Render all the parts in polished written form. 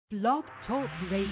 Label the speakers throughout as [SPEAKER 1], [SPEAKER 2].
[SPEAKER 1] Blog Talk Radio.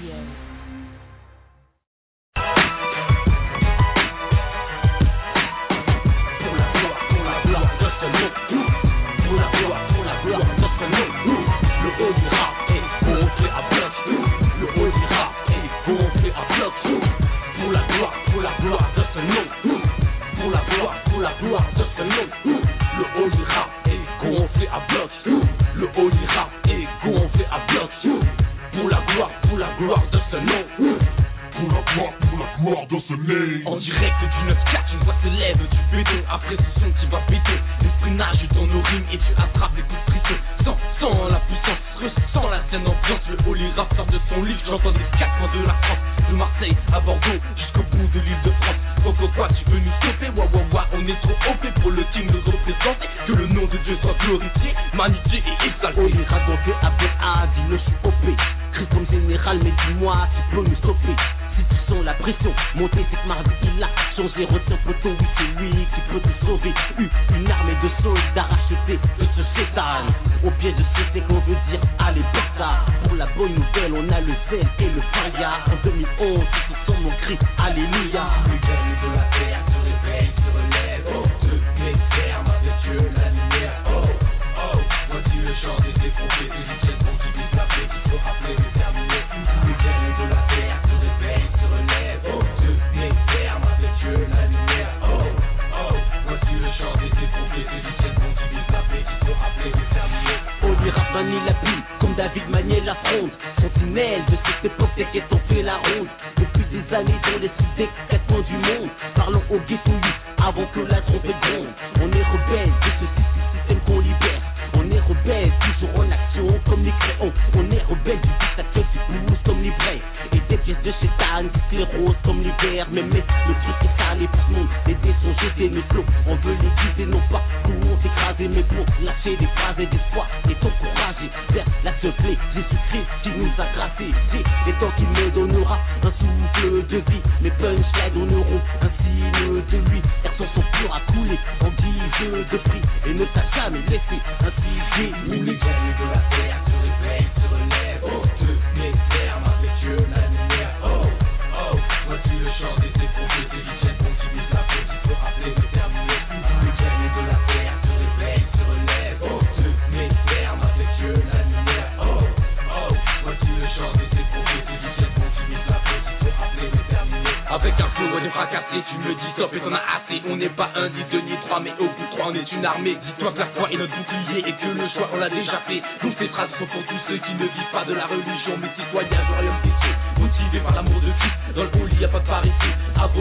[SPEAKER 2] En direct du 9-4, une voix s'élève du béton. Après ce son qui va péter, l'esprit nage dans nos rimes et tu attrapes les coups de frisson. Sans la puissance, ressens la scène ambiance. Le haut les rap sort de son livre, j'entends des 4 coins de la France. De Marseille à Bordeaux, jusqu'au bout de l'île de France. Quoi, tu veux nous stopper? Wa, on est trop OP pour le team de représenter. Que le nom de Dieu soit glorifié, magnifié et exalté.
[SPEAKER 3] On est raconté avec Adi, je suis OP. Crie comme général, mais dis-moi, tu peux nous stopper. Si tu sens la pression monter, c'est que mardi il a changé. Retiens poteau, oui c'est lui qui peut te sauver. Une armée de soldats rachetés de ce chétan. Au pied de ce c'est qu'on veut dire allez basta. Pour la bonne nouvelle on a le zèle et le faya. En 2011 c'est ce son mon cri alléluia.
[SPEAKER 2] Le gagne de la terre se réveille, se relève. Oh, de mes termes avec Dieu la lumière. Oh, oh, voici le chant des effrontés. Des lycéens pour qui vise la paix, qu'il faut rappeler de terminer. Le gagne de la terre se réveille, se relève. Oh, de mes termes avec Dieu la lumière. Oh, oh, voici le chant des effrontés. Des lycéens pour qui vise la paix, qu'il faut rappeler de terminer.
[SPEAKER 3] On ira Mani la pile, comme David Maniel la fronde. Sentinelle de cette époque, des quêtes ont fait la ronde. Depuis des années dans les six des 4 coins du monde. Parlons au ghetto avant que la trompette gronde. On est rebelles de ce système qu'on libère. On est rebelles, toujours en action comme les créons. On est rebelles du dictateur qui pousse comme les vrais. Et des pièces de chétan qui s'érosent comme l'hiver. Mais le truc est salé pour tout le monde. Les dés sont jetés, nos flots, on veut les guider, non pas pour s'écraser, mais pour lâcher des phrases d'espoir et t'encourager vers la seule clé, Jésus-Christ qui nous a gracés. Et tant qu'il me donnera un souffle de vie, mes punchlines donneront un signe de lui. Car son sang pur a coulé en guise de prix et ne t'a jamais laissé ainsi diminué.
[SPEAKER 2] Le gagne de la terre se réveille, se relève. Oh, de mes termes avec Dieu la lumière. Oh, oh, voici le chant des effrontés. Des lycéens pour qui vise la paix, qu'il faut rappeler de terminer. Le gagne de la terre se réveille, se relève. Oh, de mes termes avec Dieu la lumière. Oh, oh, voici le chant des effrontés. Des lycéens pour qui vise la paix, qu'il faut rappeler de terminer. Avec un flow et des fracassés, tu me dis stop et t'en as assez. On n'est pas un, ni deux, ni trois, mais au bout de 3 on est une armée. Dis-toi que la foi est notre bouclier et que le choix on l'a déjà fait. Donc ces phrases sont pour tous ceux qui ne vivent pas de la religion, mais citoyens du royaume des cieux, motivés par l'amour de Christ. Dans le poli y'a pas de parité.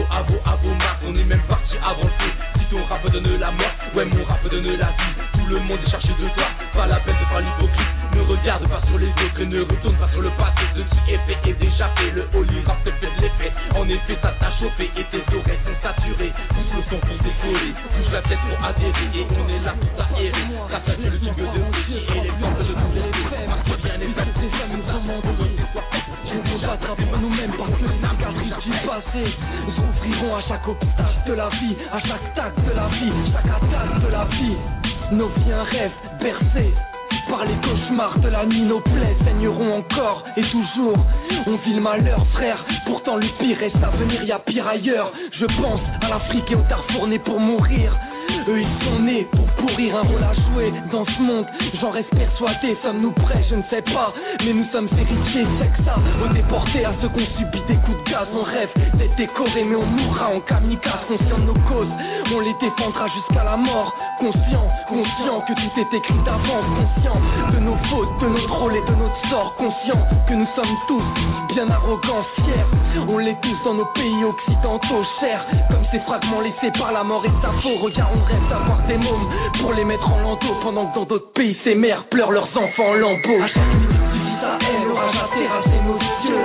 [SPEAKER 2] Avo, Marc, on est même parti avant le feu. Si ton rap donne la mort, ouais mon rap donne la vie. Tout le monde est cherché de toi, pas la peine de faire l'hypocrite. Ne regarde pas sur les autres et ne retourne pas sur le passé. Ce qui est fait est déjà fait, le holy rap te fait de l'effet. En effet ça t'a chauffé et tes oreilles sont saturées. Pousse le son pour décoller, touche la tête pour adhérer. Et on est là pour t'aérer. Ça fait le tube de péché et l'exemple de tous les faits. Parce que rien n'est fait, c'est ça nous remontons. On se battra pour nous-mêmes parce que les cicatrices du passé souffriront à chaque obstacle de la vie, à chaque tac de la vie, chaque attaque de la vie. Nos vies un rêve bercés par les cauchemars de la nuit, nos plaies saigneront encore et toujours. On vit le malheur, frère, pourtant le pire reste à venir, y'a pire ailleurs. Je pense à l'Afrique et au Darfour né pour mourir. Eux ils sont nés pour pourrir, un rôle à jouer dans ce monde. J'en reste persuadé, sommes-nous prêts, je ne sais pas. Mais nous sommes héritiers, c'est que ça. Aux déportés, à ceux qu'on subit des coups de gaz. On rêve d'être décorés mais on mourra en kamikaze. Conscient de nos causes, on les défendra jusqu'à la mort. Conscient que tout est écrit d'avance. Conscient de nos fautes, de notre rôle et de notre sort. Conscient que nous sommes tous bien arrogants, fiers. On l'est tous dans nos pays occidentaux, chers comme ces fragments laissés par la mort et sa faux. Regarde, on rêve d'avoir des mômes pour les mettre en landau, pendant que dans d'autres pays ces mères pleurent leurs enfants en lambeaux. À chaque minute suffit à elle, l'orage a terrassé nos yeux.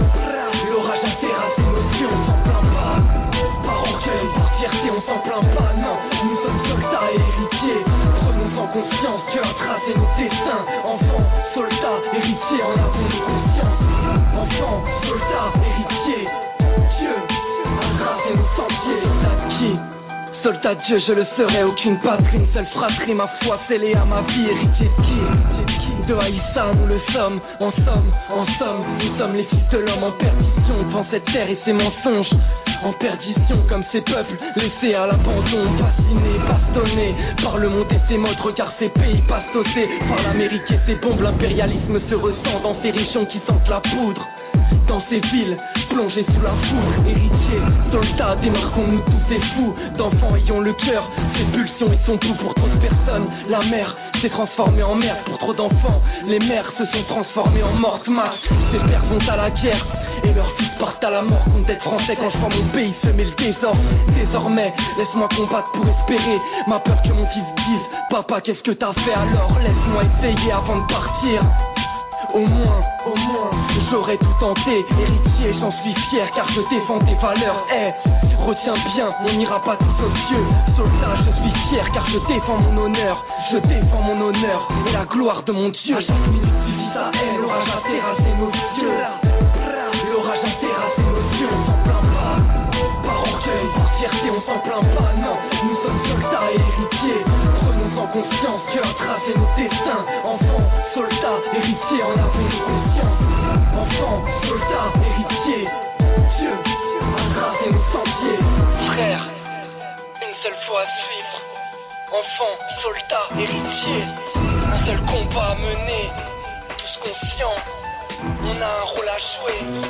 [SPEAKER 2] L'orage a terrassé nos yeux, on s'en plaint pas. Par orgueil, par fierté, on s'en plaint pas, non. Nous sommes soldats et héritiers. Prenons en conscience, Dieu a tracé nos destins. Enfants, soldats, héritiers, en avons-nous conscience. Enfants, soldats, héritiers, Dieu a tracé nos sentiers. Qui soldat Dieu, je le serai, aucune patrie, une seule fratrie, ma foi scellée à ma vie, héritier de qui?
[SPEAKER 1] de Haïssa, nous le sommes. En somme, nous sommes les fils de l'homme en perdition devant cette terre et ses mensonges. En perdition comme ces peuples laissés à l'abandon, fascinés, bastonnés par le monde et ses modes. Regarde ces pays pastotés par l'Amérique et ses bombes. L'impérialisme se ressent dans ces régions qui sentent la poudre. Dans ces villes, plongés sous la foudre. Héritiers, soldats, démarquons-nous tous ces fous d'enfants ayant le cœur, ces pulsions et sont tout pour trop de personnes. La mer s'est transformée en merde pour trop d'enfants. Les mères se sont transformées en mortes masse. Ces pères vont à la guerre et leurs fils partent à la mort. Compte d'être français quand je vois mon pays semer le désordre. Désormais, laisse-moi combattre pour espérer. Ma peur que mon fils dise: papa, qu'est-ce que t'as fait alors? Laisse-moi essayer avant de partir. Au moins, j'aurais tout tenté. Héritier, j'en suis fier car je défends tes valeurs. Retiens bien, on n'ira pas tous aux cieux. Soldat, je suis fier car je défends mon honneur. Je défends mon honneur et la gloire de mon Dieu. À chaque minute suffit sa haine, l'orage a terrassé nos yeux. L'orage a terrassé nos yeux, on s'en plaint pas. Par orgueil, par fierté, on s'en plaint pas. Non, nous sommes soldats et héritiers. Prenons en conscience que a tracé nos destins. Enfants, soldats, héritiers, en avons-nous conscience? Enfants, soldats, héritiers, Dieu a tracé nos sentiers. Frères, une seule fois à suivre. Enfants, soldats, héritiers, un seul combat à mener. Tous conscients, on a un rôle à jouer.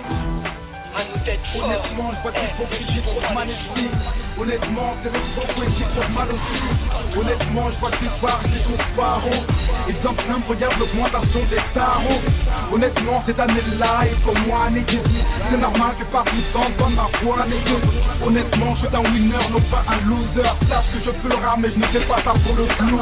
[SPEAKER 1] À nous d'être forts.
[SPEAKER 2] Honnêtement, je vois qu'il faut que j'ai trop de magnétique. Honnêtement, c'est le trop et j'ai trop mal aussi. Honnêtement, je vois qu'il part, j'ai trop de barreaux. Exemple simple, regarde l'augmentation des tarots. Honnêtement, cette année-là est pour moi négative. C'est normal que par tout temps, donne ma foi négative. Honnêtement, je suis un winner, non pas un loser. Sache que je pleure, mais je ne fais pas ça pour le flou.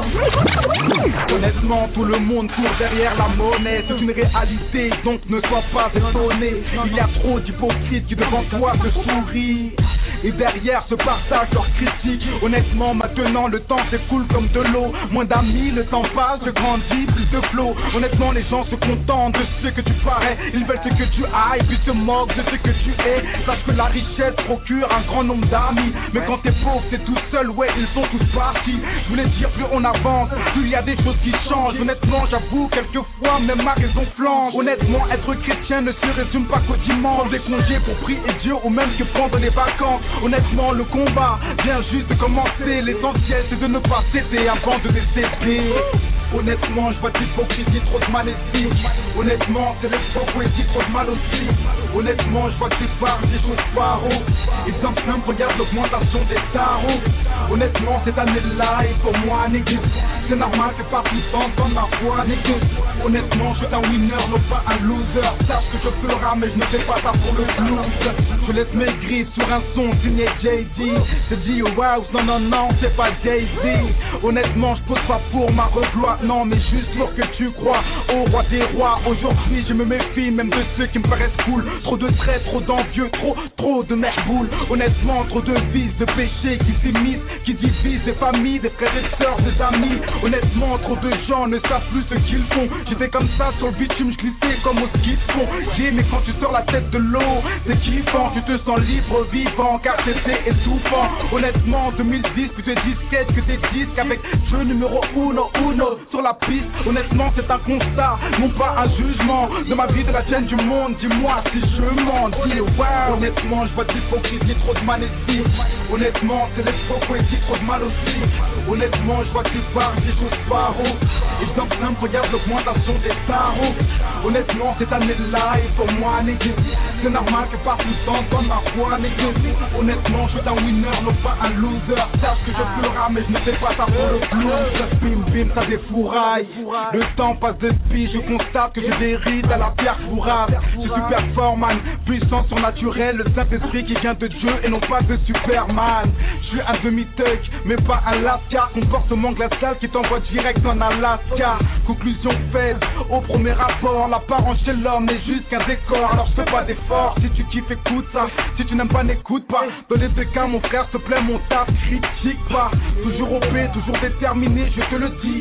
[SPEAKER 2] Honnêtement, tout le monde court derrière la monnaie. C'est une réalité, donc ne sois pas étonné. Il y a trop d'hypocrites qui devant toi te sourient et derrière se partagent leurs critiques. Honnêtement, maintenant le temps s'écoule comme de l'eau. Moins d'amis, le temps passe, je grandis, plus de flow. Honnêtement, les gens se contentent de ce que tu parais. Ils veulent ce que tu as et puis se moquent de ce que tu es. Sache que la richesse procure un grand nombre d'amis, mais quand t'es pauvre, t'es tout seul, ouais, ils sont tous partis. Je voulais dire, plus on avance, plus il y a des choses qui changent. Honnêtement, j'avoue, quelquefois, même ma raison flanche. Honnêtement, être chrétien ne se résume pas qu'au dimanche. Des congés pour prier Dieu ou même que prendre les vacances. Honnêtement, le combat vient juste de commencer. L'essentiel, c'est de ne pas céder avant de décéder. Honnêtement, je vois d'hypocrisie, trop de maléfique. Honnêtement, c'est l'hypocrisie, trop de mal aussi. Honnêtement, je vois que tu parles des choses barreaux. Exemple simple, regarde l'augmentation des tarots. Honnêtement, cette année-là est pour moi négative. C'est normal que par tout temps, donne ma foi négative. Honnêtement, je suis un winner, non pas un loser. Sache que je pleure, mais je ne fais pas ça pour le blues. Je laisse mes griffes sur un son signé Jay-Z. Je dis wow, non, c'est pas Jay-Z. Honnêtement, je pose pas pour ma reploie. Non, mais juste pour que tu crois au roi des rois. Aujourd'hui, je me méfie même de ceux qui me paraissent cool. Trop de traits, trop d'envieux, trop de merboule. Honnêtement, trop de vices, de péchés qui s'immiscent, qui divisent des familles, des frères et sœurs, des amis. Honnêtement, trop de gens ne savent plus ce qu'ils font. J'étais comme ça sur le bitume, je glissais comme au ski de fond. Mais quand tu sors la tête de l'eau, c'est kiffant. Tu te sens libre, vivant, car c'était étouffant. Honnêtement, 2010, plus de disquettes que des disques avec jeu numéro uno sur la piste. Honnêtement, c'est un constat, non pas un jugement de ma vie, de la chaîne du monde. Dis-moi si je mens, dis wow. Honnêtement, je vois d'hypocrisie, trop de maléfique. Honnêtement, c'est l'hypocrisie, trop de mal aussi. Honnêtement, je vois que tu parles des choses barreaux. Exemple simple, regarde l'augmentation des tarots. Honnêtement, cette année-là est pour moi négative. C'est normal que par tout temps, donne ma foi négative. Honnêtement, je suis un winner, non pas un loser. Sache que je pleure, mais je ne fais pas ça pour le blues. Bim, ça défouraille. Le temps passe de spi, je constate que je dérive à la pierre fourrable. Je suis performant, puissance surnaturelle, le Saint-Esprit qui vient de Dieu et non pas de Superman. Je suis un demi-thug, mais pas un lascar. Comportement glacial qui t'envoie direct en Alaska. Conclusion faite au premier rapport, l'apparence chez l'homme n'est juste qu'un décor. Alors je fais pas d'effort, si tu kiffes écoute ça. Si tu n'aimes pas n'écoute pas. Dans les deux cas mon frère s'il te plaît mon taf critique pas. Toujours OP, toujours déterminé, je te le dis. Si je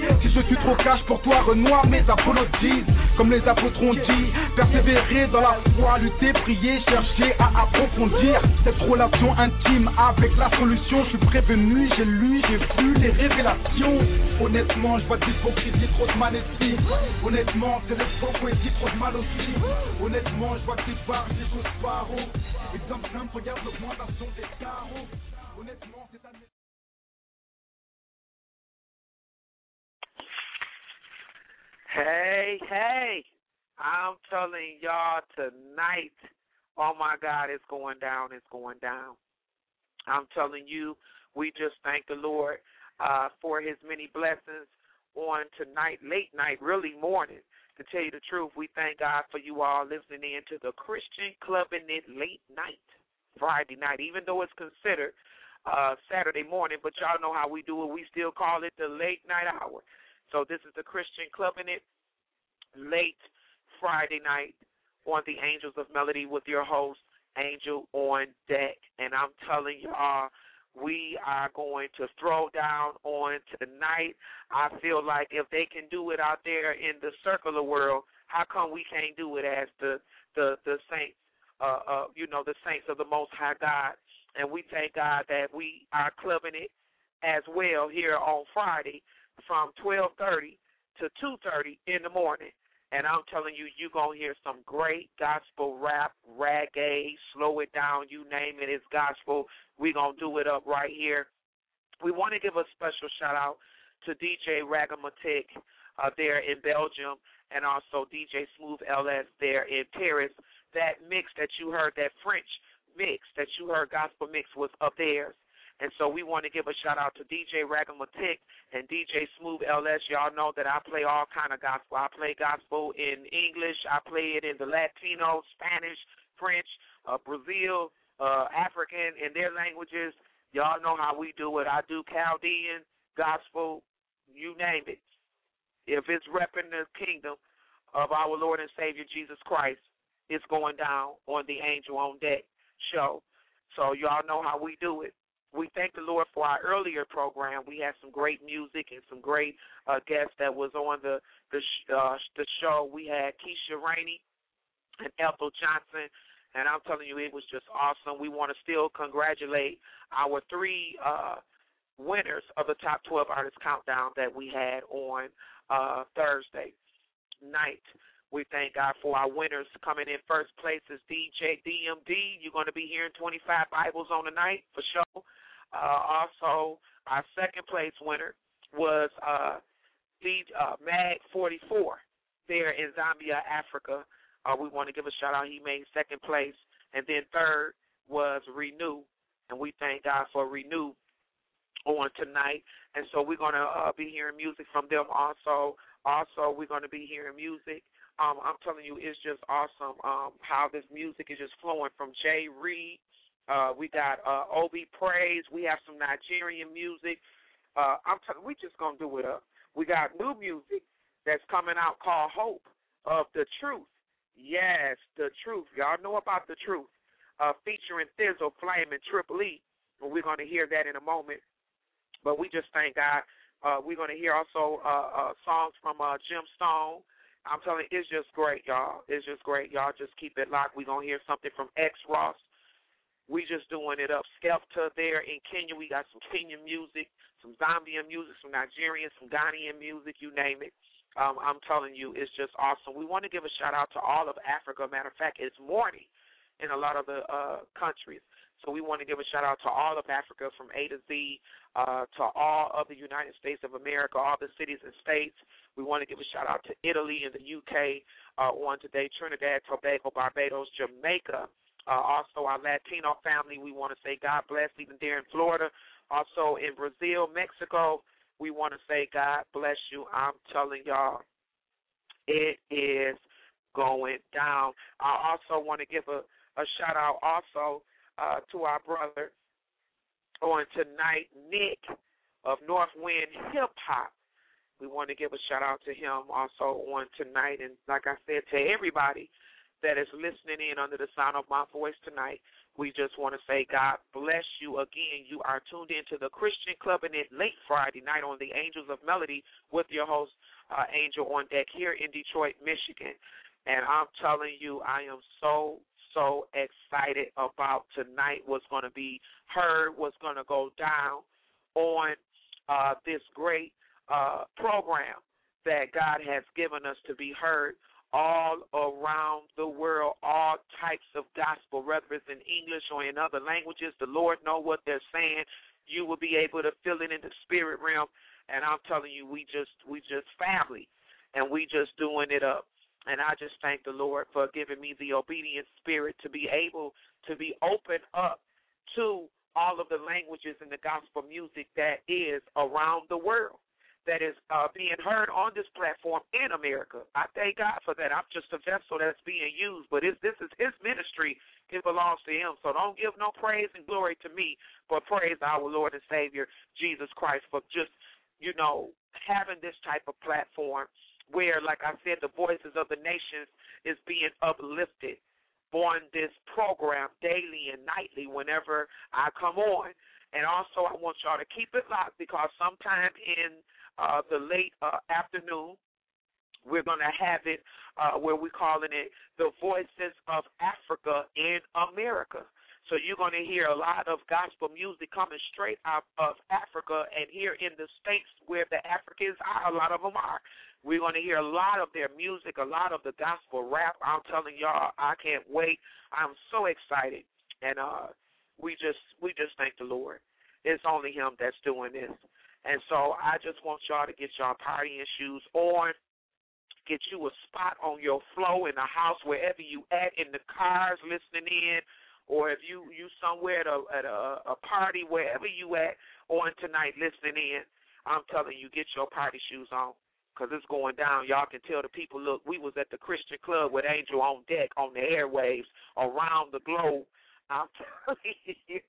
[SPEAKER 4] suis trop cash pour toi, Renoir, mes apologies. Comme les apôtres ont dit, persévérer dans la foi, lutter, prier, chercher à approfondir cette relation intime avec la solution. Je suis prévenu, j'ai lu, j'ai vu les révélations. Honnêtement, je vois de l'hypocrisie, trop de manestie. Honnêtement, c'est l'hypocrisie, trop de mal aussi. Honnêtement, je vois que tu parles, des choses paro. Exemple simple, regarde l'augmentation des carreaux. Honnêtement, c'est un...
[SPEAKER 5] Hey, I'm telling y'all tonight, oh my God, it's going down. I'm telling you, we just thank the Lord for his many blessings on tonight, late night, really morning. To tell you the truth, we thank God for you all listening in to the Christian Club in it late night, Friday night, even though it's considered Saturday morning, but y'all know how we do it. We still call it the late night hour. So this is the Christian Club in it, late Friday night on the Angels of Melody with your host, Angel on Deck. And I'm telling y'all, we are going to throw down on tonight. I feel like if they can do it out there in the circular world, how come we can't do it as the saints, the saints of the Most High God? And we thank God that we are clubbing it as well here on Friday from 12:30 to 2:30 in the morning. And I'm telling you, you're going to hear some great gospel rap, reggae, slow it down, you name it, it's gospel. We're going to do it up right here. We want to give a special shout-out to DJ Ragamatic there in Belgium and also DJ Smooth LS there in Paris. That mix that you heard, that French mix that you heard, gospel mix, was of theirs. And so we want to give a shout-out to DJ Ragamatic and DJ Smooth LS. Y'all know that I play all kind of gospel. I play gospel in English. I play it in the Latino, Spanish, French, Brazil, African, in their languages. Y'all know how we do it. I do Chaldean, gospel, you name it. If it's repping the kingdom of our Lord and Savior Jesus Christ, it's going down on the Angel on Deck show. So y'all know how we do it. We thank the Lord for our earlier program. We had some great music and some great guests that was on the show. We had Keisha Rainey and Ethel Johnson, and I'm telling you, it was just awesome. We want to still congratulate our three winners of the Top 12 Artist Countdown that we had on Thursday night. We thank God for our winners. Coming in first place is DJ DMD. You're going to be hearing 25 Bibles on the night for sure. Also, our second place winner was Mag 44 there in Zambia, Africa. We want to give a shout out. He made second place. And then third was Renew. And we thank God for Renew on tonight. And so we're going to be hearing music from them also. Also, we're going to be hearing music. I'm telling you, it's just awesome how this music is just flowing from Jay Reed. We got Obi Praise. We have some Nigerian music. We just going to do it up. We got new music that's coming out called Hope of the Truth. Yes, the Truth. Y'all know about the Truth. Featuring Thizzle, Flame, and Triple E. And we're going to hear that in a moment. But we just thank God. We're going to hear also songs from Jim Stone. I'm telling you, it's just great, y'all. It's just great. Y'all just keep it locked. We're going to hear something from X Ross. We just doing it up. Skepta there in Kenya. We got some Kenyan music, some Zambian music, some Nigerian, some Ghanaian music, you name it. I'm telling you, it's just awesome. We want to give a shout-out to all of Africa. Matter of fact, it's morning in a lot of the countries. So we want to give a shout-out to all of Africa from A to Z, to all of the United States of America, all the cities and states. We want to give a shout-out to Italy and the UK on today, Trinidad, Tobago, Barbados, Jamaica. Also our Latino family, we want to say God bless, even there in Florida. Also in Brazil, Mexico, we want to say God bless you. I'm telling y'all, it is going down. I also want to give a shout-out also to our brother on tonight, Nick of Northwind Hip Hop. We want to give a shout-out to him also on tonight. And like I said, to everybody that is listening in under the sound of my voice tonight. We just want to say God bless you again. You are tuned into the Christian Club in it late Friday night on the Angels of Melody with your host, Angel on Deck here in Detroit, Michigan. And I'm telling you, I am so excited about tonight, what's going to be heard, what's going to go down on this great program that God has given us to be heard all around the world, all types of gospel, whether it's in English or in other languages. The Lord know what they're saying. You will be able to feel it in the spirit realm. And I'm telling you, we just family, and we just doing it up. And I just thank the Lord for giving me the obedient spirit to be able to be open up to all of the languages and the gospel music that is around the world, that is being heard on this platform in America. I thank God for that. I'm just a vessel that's being used, but this is His ministry. It belongs to Him. So don't give no praise and glory to me, but praise our Lord and Savior, Jesus Christ, for just, having this type of platform where, like I said, the voices of the nations is being uplifted on this program daily and nightly whenever I come on. And also I want y'all to keep it locked, because sometime in the late afternoon, we're going to have it where we're calling it the Voices of Africa in America. So you're going to hear a lot of gospel music coming straight out of Africa, and here in the States where the Africans are, a lot of them are. We're going to hear a lot of their music, a lot of the gospel rap. I'm telling y'all, I can't wait. I'm so excited, and we just thank the Lord. It's only Him that's doing this. And so I just want y'all to get y'all partying shoes on, get you a spot on your floor in the house, wherever you at, in the cars listening in, or if you somewhere at a party, wherever you at on tonight listening in, I'm telling you, get your party shoes on, because it's going down. Y'all can tell the people, look, we was at the Christian Club with Angel on Deck on the airwaves around the globe. I'm telling you.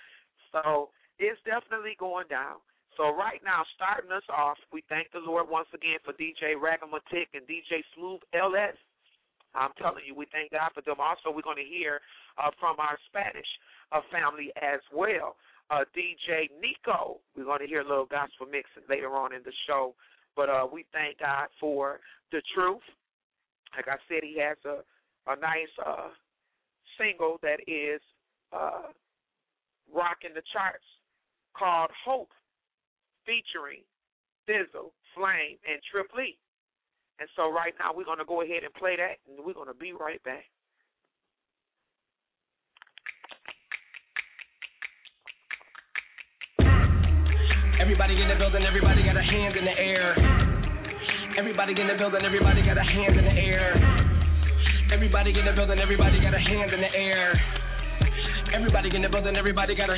[SPEAKER 5] So it's definitely going down. So right now, starting us off, we thank the Lord once again for DJ Ragamatic and DJ Smooth LS. I'm telling you, we thank God for them. Also, we're going to hear from our Spanish family as well, DJ Nico. We're going to hear a little gospel mix later on in the show. But we thank God for The Truth. Like I said, he has a nice single that is rocking the charts called Hope, featuring Thizzle, Flame, and Triple E. And so right now we're going to go ahead and play that, and we're going to be right back.
[SPEAKER 1] Everybody in the building, everybody got a hand in the air. Everybody in the building, everybody got a hand in the air. Everybody in the building, everybody got a hand in the air. Everybody in the building, everybody got a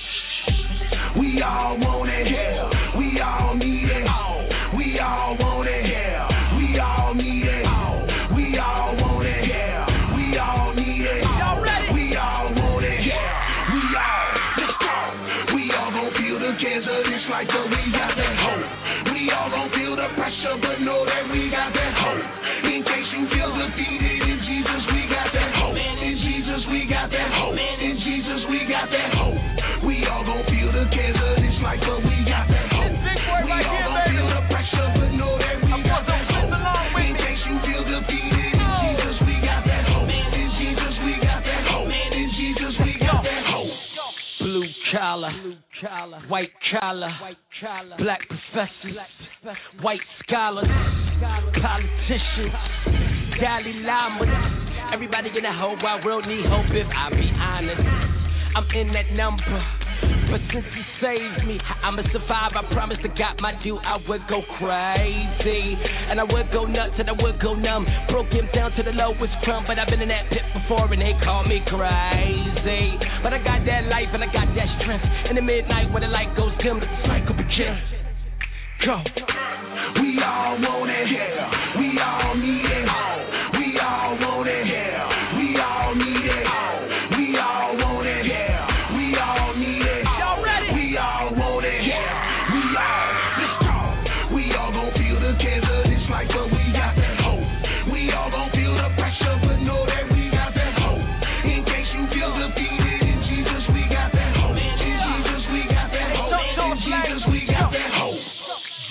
[SPEAKER 1] We all want it, yeah. We all need it. We all want it, yeah. We all need it. We all want it, yeah. We all need it. Y'all ready? We all want it, yeah. We all, let's go. We all gon' feel the cancer, this life, but we got that hope. We all gon' feel the pressure, but know that we got that hope. In case you feel defeated, in Jesus we got that hope. In Jesus we got that hope. In Jesus we got that hope. We all gon' feel the cancer, this life, but we got that hope. We all gon' feel the pressure, but know that we got that hope. In case you feel defeated, in Jesus we got that hope. In Jesus we got that hope. In Jesus we got that hope. Blue collar, white collar, black professors, white scholars, politicians, Dalai Lamas. Everybody in the whole wide world need hope, if I be honest. I'm in that number, but since he saved me, I'ma survive. I promise to God my due, I would go crazy, and I would go nuts and I would go numb. Broke him down to the lowest crumb, but I've been in that pit before and they call me crazy. But I got that life and I got that strength. In the midnight when the light goes dim, the cycle begins. Go. We all want it, yeah. We all need it. We all want it, yeah. We all need it. We all want it, yeah. We all need it. Y'all ready? We all want it, yeah. We all, let's go. We all gon' feel the cancer, this life, but we got that hope. We all gon' feel the pressure, but know that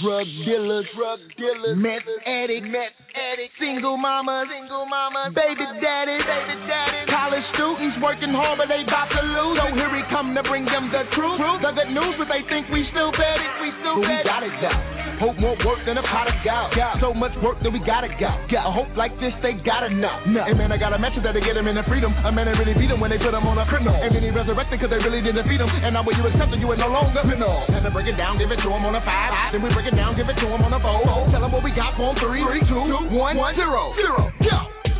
[SPEAKER 1] drug dealers, meth addicts, single mamas, baby daddy, college students working hard but they bout to lose. So here we come to bring them the truth, the good news, but they think we still bad it, we got it though. Hope more work than a pot of gout. So much work that we gotta go. A hope like this they gotta know. Hey man, I got a message that'll get them in the freedom. A man, they really beat them when they put them on a criminal. And then he resurrected cause they really didn't defeat him. And now when you accept it, you are no longer criminal. Had to break it down, give it to him on a 5. Then we break it down, give it to him on a 4. Tell him what we got for him, 3, 2, 1, 0. Go!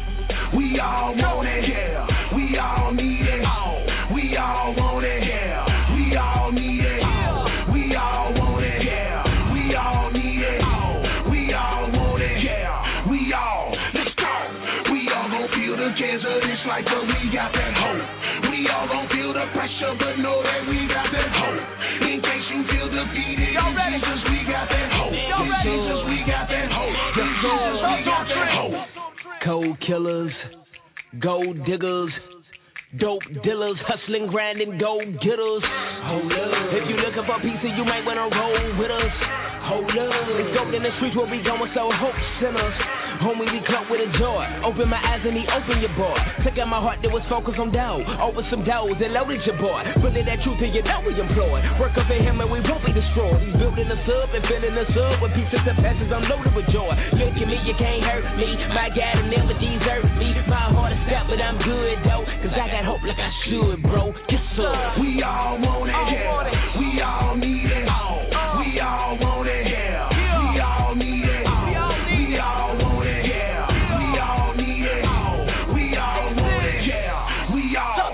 [SPEAKER 2] We all want it, yeah. We all need it. We all want it, yeah. We all need it. We all want it, yeah. We all need it. We all want it, yeah. We all, let's go. We all gon' feel the cares of this life, but we got that hope. We all gon' feel the pressure, but know that we got that hope. In case you feel defeated, in Jesus we got that hope. In Jesus we got that hope. In Jesus we got that hope.
[SPEAKER 1] Cold killers, gold diggers, dope dealers, hustling, grinding, gold getters. Hold up. If you looking for pizza, you might wanna roll with us. Hold up. It's dope in the streets where we going, so hope sinners. Homie, we cut with a joy. Open my eyes and he opened your boy. Took out my heart that was focused on dough. Over some doughs and loaded your boy. Really that truth and you know we employed. Work up for him and we won't be destroyed. He's building us up and filling us up with pieces of passes unloaded with joy. Look at me, you can't hurt me. My God will never desert me. My heart is stopped, but I'm good though. Cause I got hope like I should, bro. Yes, sir.
[SPEAKER 2] We all want it, yeah. We all need it. We all want it, yeah. We all need it. We all want it, yeah. We all need it. We all want it, yeah. We all,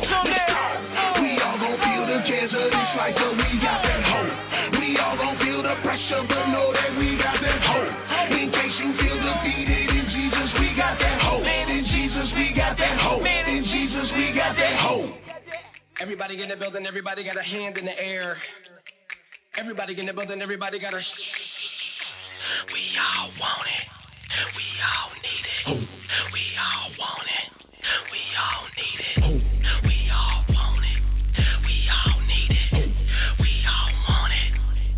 [SPEAKER 2] we all gon' feel the cares of this life, but we got that hope. We all gon' feel the pressure, but know that we got that hope. In case you feel defeated, in Jesus we got that hope. In Jesus we got that hope. In Jesus we got that hope.
[SPEAKER 1] Everybody in the building, everybody got a hand in the air. Everybody in the building, everybody got a We all want it. We all need it. We all want it. We all need it. We all want it. We all need it. We all want it.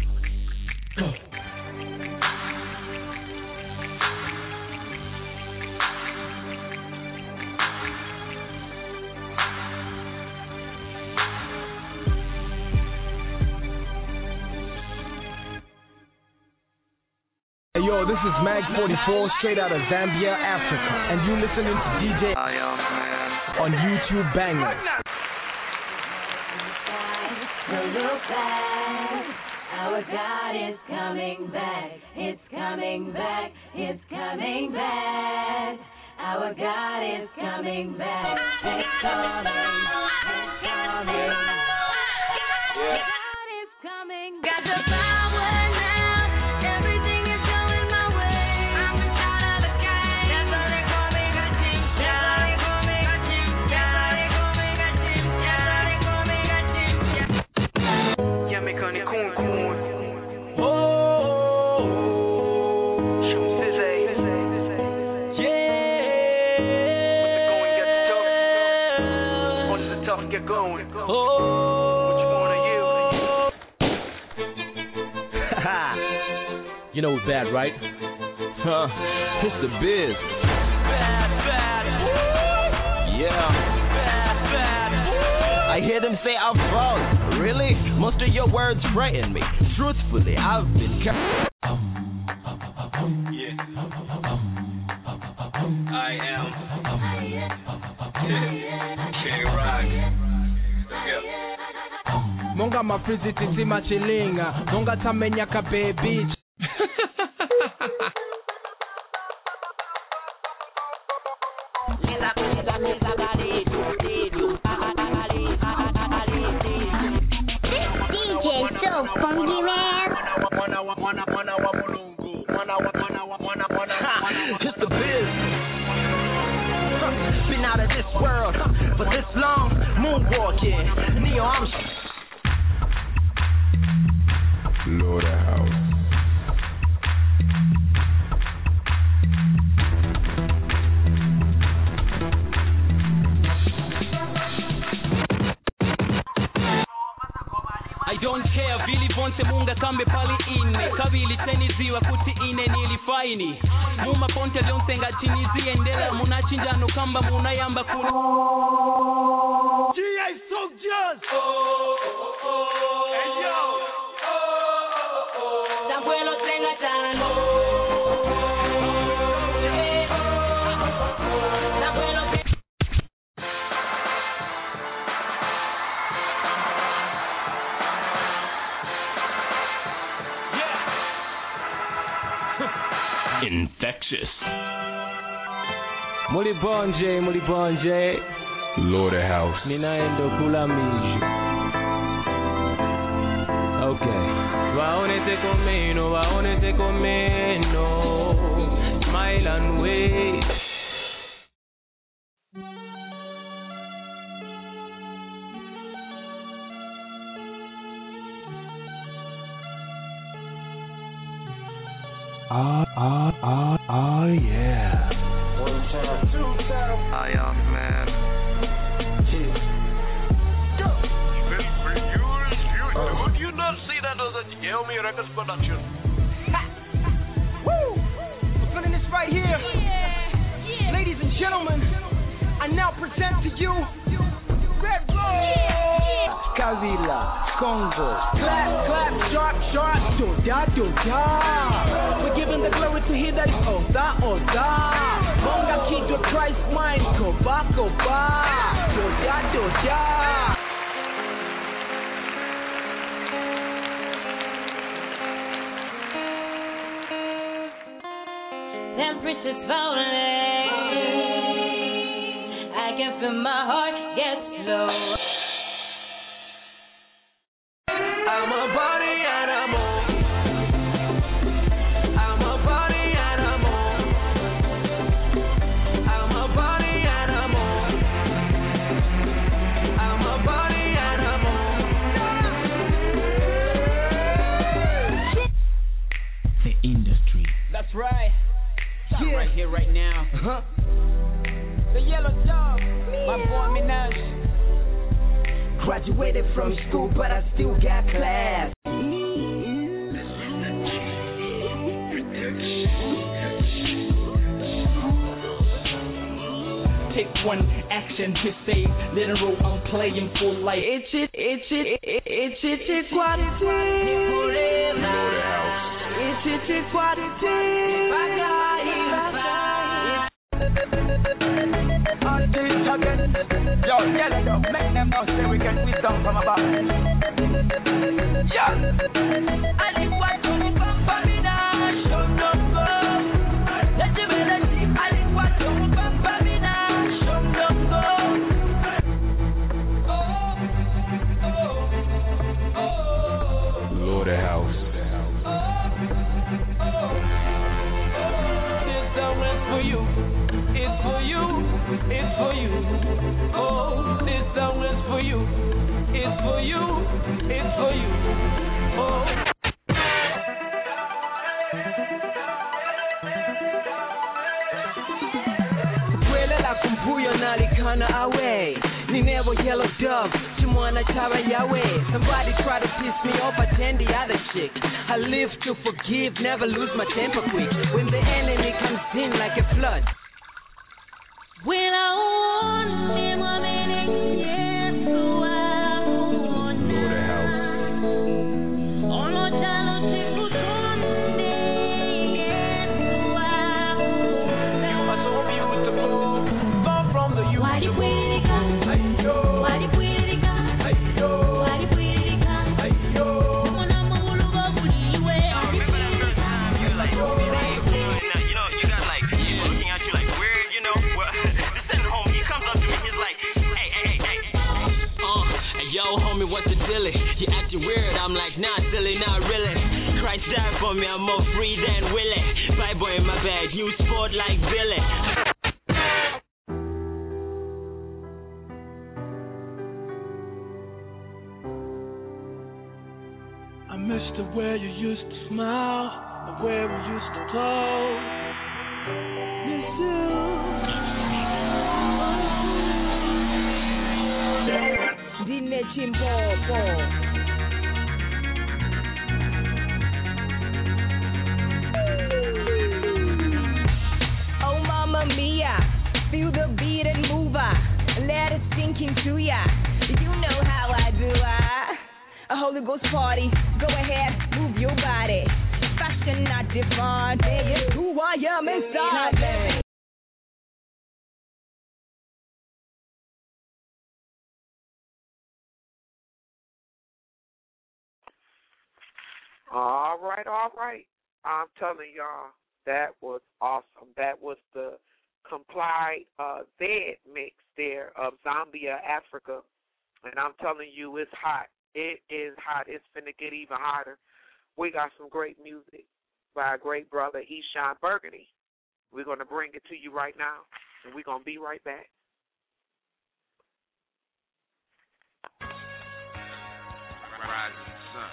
[SPEAKER 1] Hey yo, this is Mag 44 straight out of Zambia, Africa, and you listening to DJ on YouTube Banger.
[SPEAKER 6] Look back, our God is coming back. It's coming back. It's coming back. Our God is coming back. It's coming. It's coming. Yeah. God is coming. Got the power now. Everything is going my way. I'm the child of the king. That's why they call me Gatincha. That's why they call me Gatincha. That's why they call me Gatincha.
[SPEAKER 1] Yeah, me con it cool. Oh, yeah. When the going gets tough, or does the tough get going? Which one are you? You know what's bad, right? Huh? It's the biz. Bad. Yeah. Bad. I hear them say I'm falling. Really? Most of your words frighten me. Truthfully, I've been yeah. I am K-Rock. Monga mafriziti machilinga. Monga tamenya ka baby.
[SPEAKER 6] Funky man.
[SPEAKER 1] Just the biz. Been out of this world for this long. Moonwalking. Neo, I'm
[SPEAKER 7] Lord House.
[SPEAKER 8] don't care vili vonse munga kambe pali ine kabili teniziwa kuti ine nilifaini muma ponte lyonse ngati niziendera munachinjano kamba munayamba kulu
[SPEAKER 1] GA Soldiers. Hey yo.
[SPEAKER 6] Tambuelo tenga tano.
[SPEAKER 9] Infectious.
[SPEAKER 1] Muli bonje.
[SPEAKER 7] Lord House.
[SPEAKER 1] Ninaendo kula miji. Okay. Waonete komeno. Smile and wait.
[SPEAKER 7] Yeah.
[SPEAKER 2] One time, two time.
[SPEAKER 7] Man.
[SPEAKER 2] Would you not see that as a Yelmi Records production?
[SPEAKER 1] Woo! We're putting this right here. Ladies and gentlemen, I now present to you Red Bull. Kavila, Congo. Clap, sharp, do-da. We're giving the glory to He that is Oda. Monga Kijo Christ mine, Koba. Do-da.
[SPEAKER 6] Temperature's falling. I can feel my heart get slow.
[SPEAKER 1] I'm a body animal. I'm a body animal. I'm a body animal. I'm a body animal.
[SPEAKER 3] The industry.
[SPEAKER 1] That's right.
[SPEAKER 3] Yeah. Right here, right now.
[SPEAKER 1] The Yellow Dog, my boy Minaj. Graduated from school, but I still got class.
[SPEAKER 3] Take one action to save. Literal, I'm playing full life.
[SPEAKER 1] It's quality. It's quality. Yo, Yellow, make them know so we can sweet down from above. Yeah. I think what you need for me now, show no go. Let you be the team. I think what you need for me now, show no go.
[SPEAKER 7] Lord House.
[SPEAKER 1] This song is for you. It's for you. It's for you. Oh, this song is for you. It's for you. It's for you. Oh. Kwele la kumpuyo nalikana away. Ni never Yellow Dove. Chimwana chara yawe. Somebody try to piss me off, attend the other chick. I live to forgive, never lose my temper quick. When the enemy comes in like a flood.
[SPEAKER 6] When I want him, I'm in it, yes, so I want him.
[SPEAKER 7] Lord House.
[SPEAKER 6] Oh, no, chalo, chico, donde, yes, so I want him.
[SPEAKER 2] You are so beautiful, far from the usual.
[SPEAKER 6] Why did we come? Why did we come? Why did we come? Mona mulu babuli we.
[SPEAKER 2] Remember that first time you like, you got like people looking at you like weird, you know? Well, this sitting home, he comes up to me, he's like, hey.
[SPEAKER 8] Yo, homie, what's the dealie? You acting weird, I'm like, nah, silly, not really. Christ died for me, I'm more free than Willie. Bye boy in my bag, you sport like Billy.
[SPEAKER 1] I miss the way you used to smile, the way we used to talk. Miss you. Dine chimbo.
[SPEAKER 9] party. Go ahead, move your body. Fashion not demanding. It's who I am inside.
[SPEAKER 5] All right. I'm telling y'all, that was awesome. That was the Comply Zed mix there of Zambia, Africa. And I'm telling you, it's hot. It is hot. It's finna get even hotter. We got some great music by a great brother, Eshawn Burgundy. We're going to bring it to you right now, and we're going to be right back.
[SPEAKER 2] Rising sun.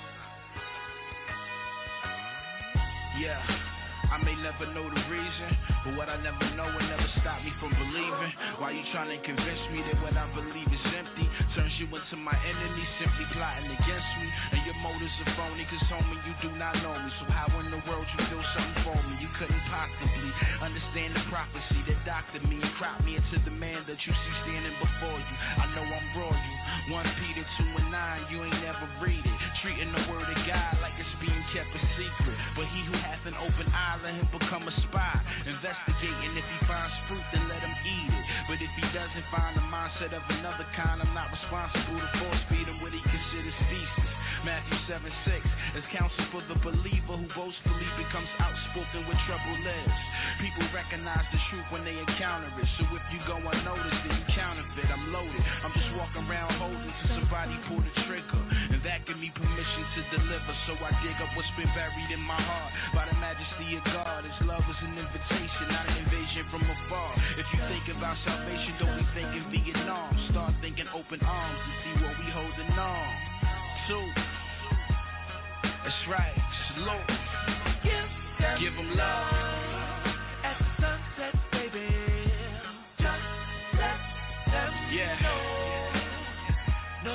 [SPEAKER 2] Yeah, I may never know the reason, but what I never know will never stop me from believing. Why you trying to convince me that what I believe is empty? Turns you into my enemy, simply plotting against me. And your motives are phony, cause homie, you do not know me. So how in the world you feel something for me? You couldn't possibly understand the prophecy that doctored me and cropped me into the man that you see standing before you. I know I'm royal. 1 Peter 2 and 9, you ain't never read it. Treating the word of God like it's being kept a secret. But he who hath an open eye, let him become a spy. Investigating, if he finds fruit, then let him eat it. But if he doesn't find the mindset of another kind, I'm not responsible to force feed him what he considers thesis. Matthew 7:6 is counsel for the believer who boastfully becomes outspoken with trouble lives. People recognize the truth when they encounter it. So if you go unnoticed, then you counterfeit. I'm loaded. I'm just walking around holding till somebody pull the trigger. And that give me permission to deliver. So I dig up what's been buried in my heart by the majesty of God. His love is an invitation, not an invasion from afar. If you think about salvation, don't be thinking Vietnam. Start thinking open arms and see what we holding on to. That's right, salute. Give them love. At sunset, baby. Just let them know. No.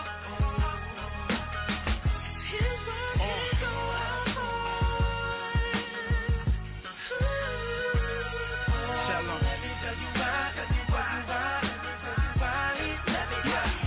[SPEAKER 2] Here's what we go out for. Tell them. Let me tell you why. Let me tell you why. Let me tell you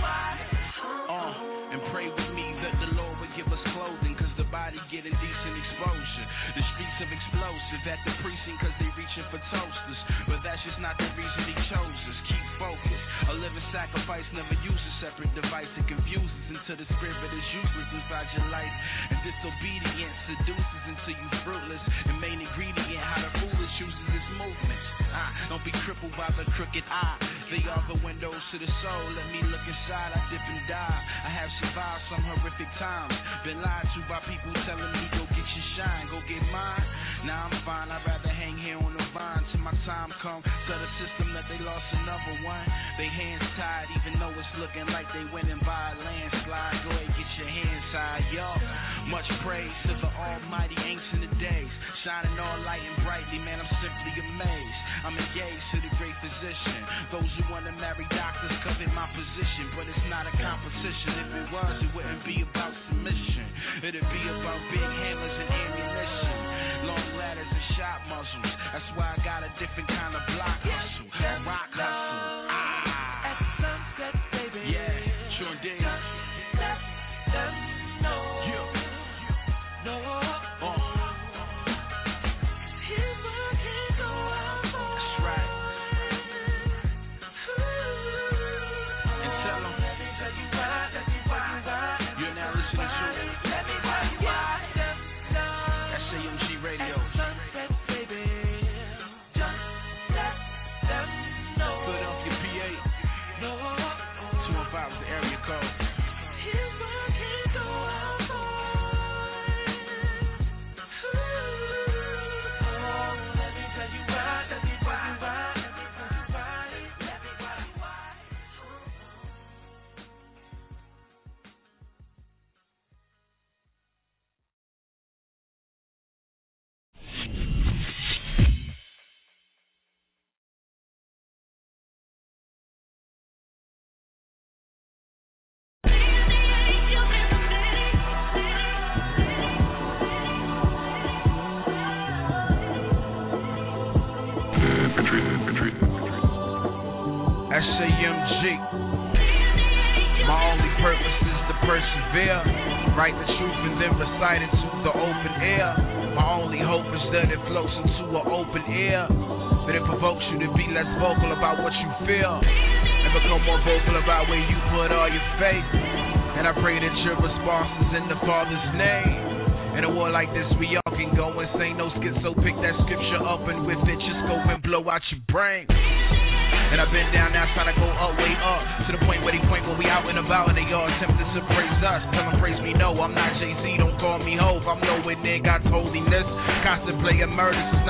[SPEAKER 2] why. And pray with me that the Lord would give us clothing, cause the body getting decent exposure. The streets of explosive at the precinct cause they reaching for toasters. But that's just not the reason he chose us. Keep focused. A living sacrifice never use a separate device. It confuses until the spirit is useless inside your life. And disobedience seduces until you fruitless. And main ingredient how the foolish uses his movements. Don't be crippled by the crooked eye. They are the windows to the soul. Let me look inside, I dip and dive. I have survived some horrific times. Been lied to by people telling me go get your shine, go get mine. Now I'm fine, I'd rather hang here on the vine till my time come. Tell the system that they lost another one. They hands tied even though it's looking like they winning by a landslide. Go ahead, get your hands high, y'all. Much praise to the almighty ancient of days. Shining all light and brightly, man, I'm simply amazed. I'm engaged to the great physician. Those who want to marry doctors covet my position, but it's not a competition. If it was, it wouldn't be about submission. It'd be about big hammers and ammunition, long ladders and shot muzzles. That's why I got a different kind of block hustle, a rock hustle. At sunset, baby. Yeah, sure did. Let them know. Yeah. No. SAMG.
[SPEAKER 10] My only purpose is to persevere, write the truth and then recite it to the open air. My only hope is that it floats into an open ear, that it provokes you to be less vocal about what you feel and become more vocal about where you put all your faith. And I pray that your response is in the Father's name. In a war like this, we all can go insane. No schizo, pick that scripture up and with it, just go and blow out your brain. And I've been down now trying to go up, way up, to the point where they point when we out and about and they all attempted to praise us. Tell them praise me, no, I'm not Jay-Z, don't call me Hov. I'm nowhere near God's holiness, contemplating murder since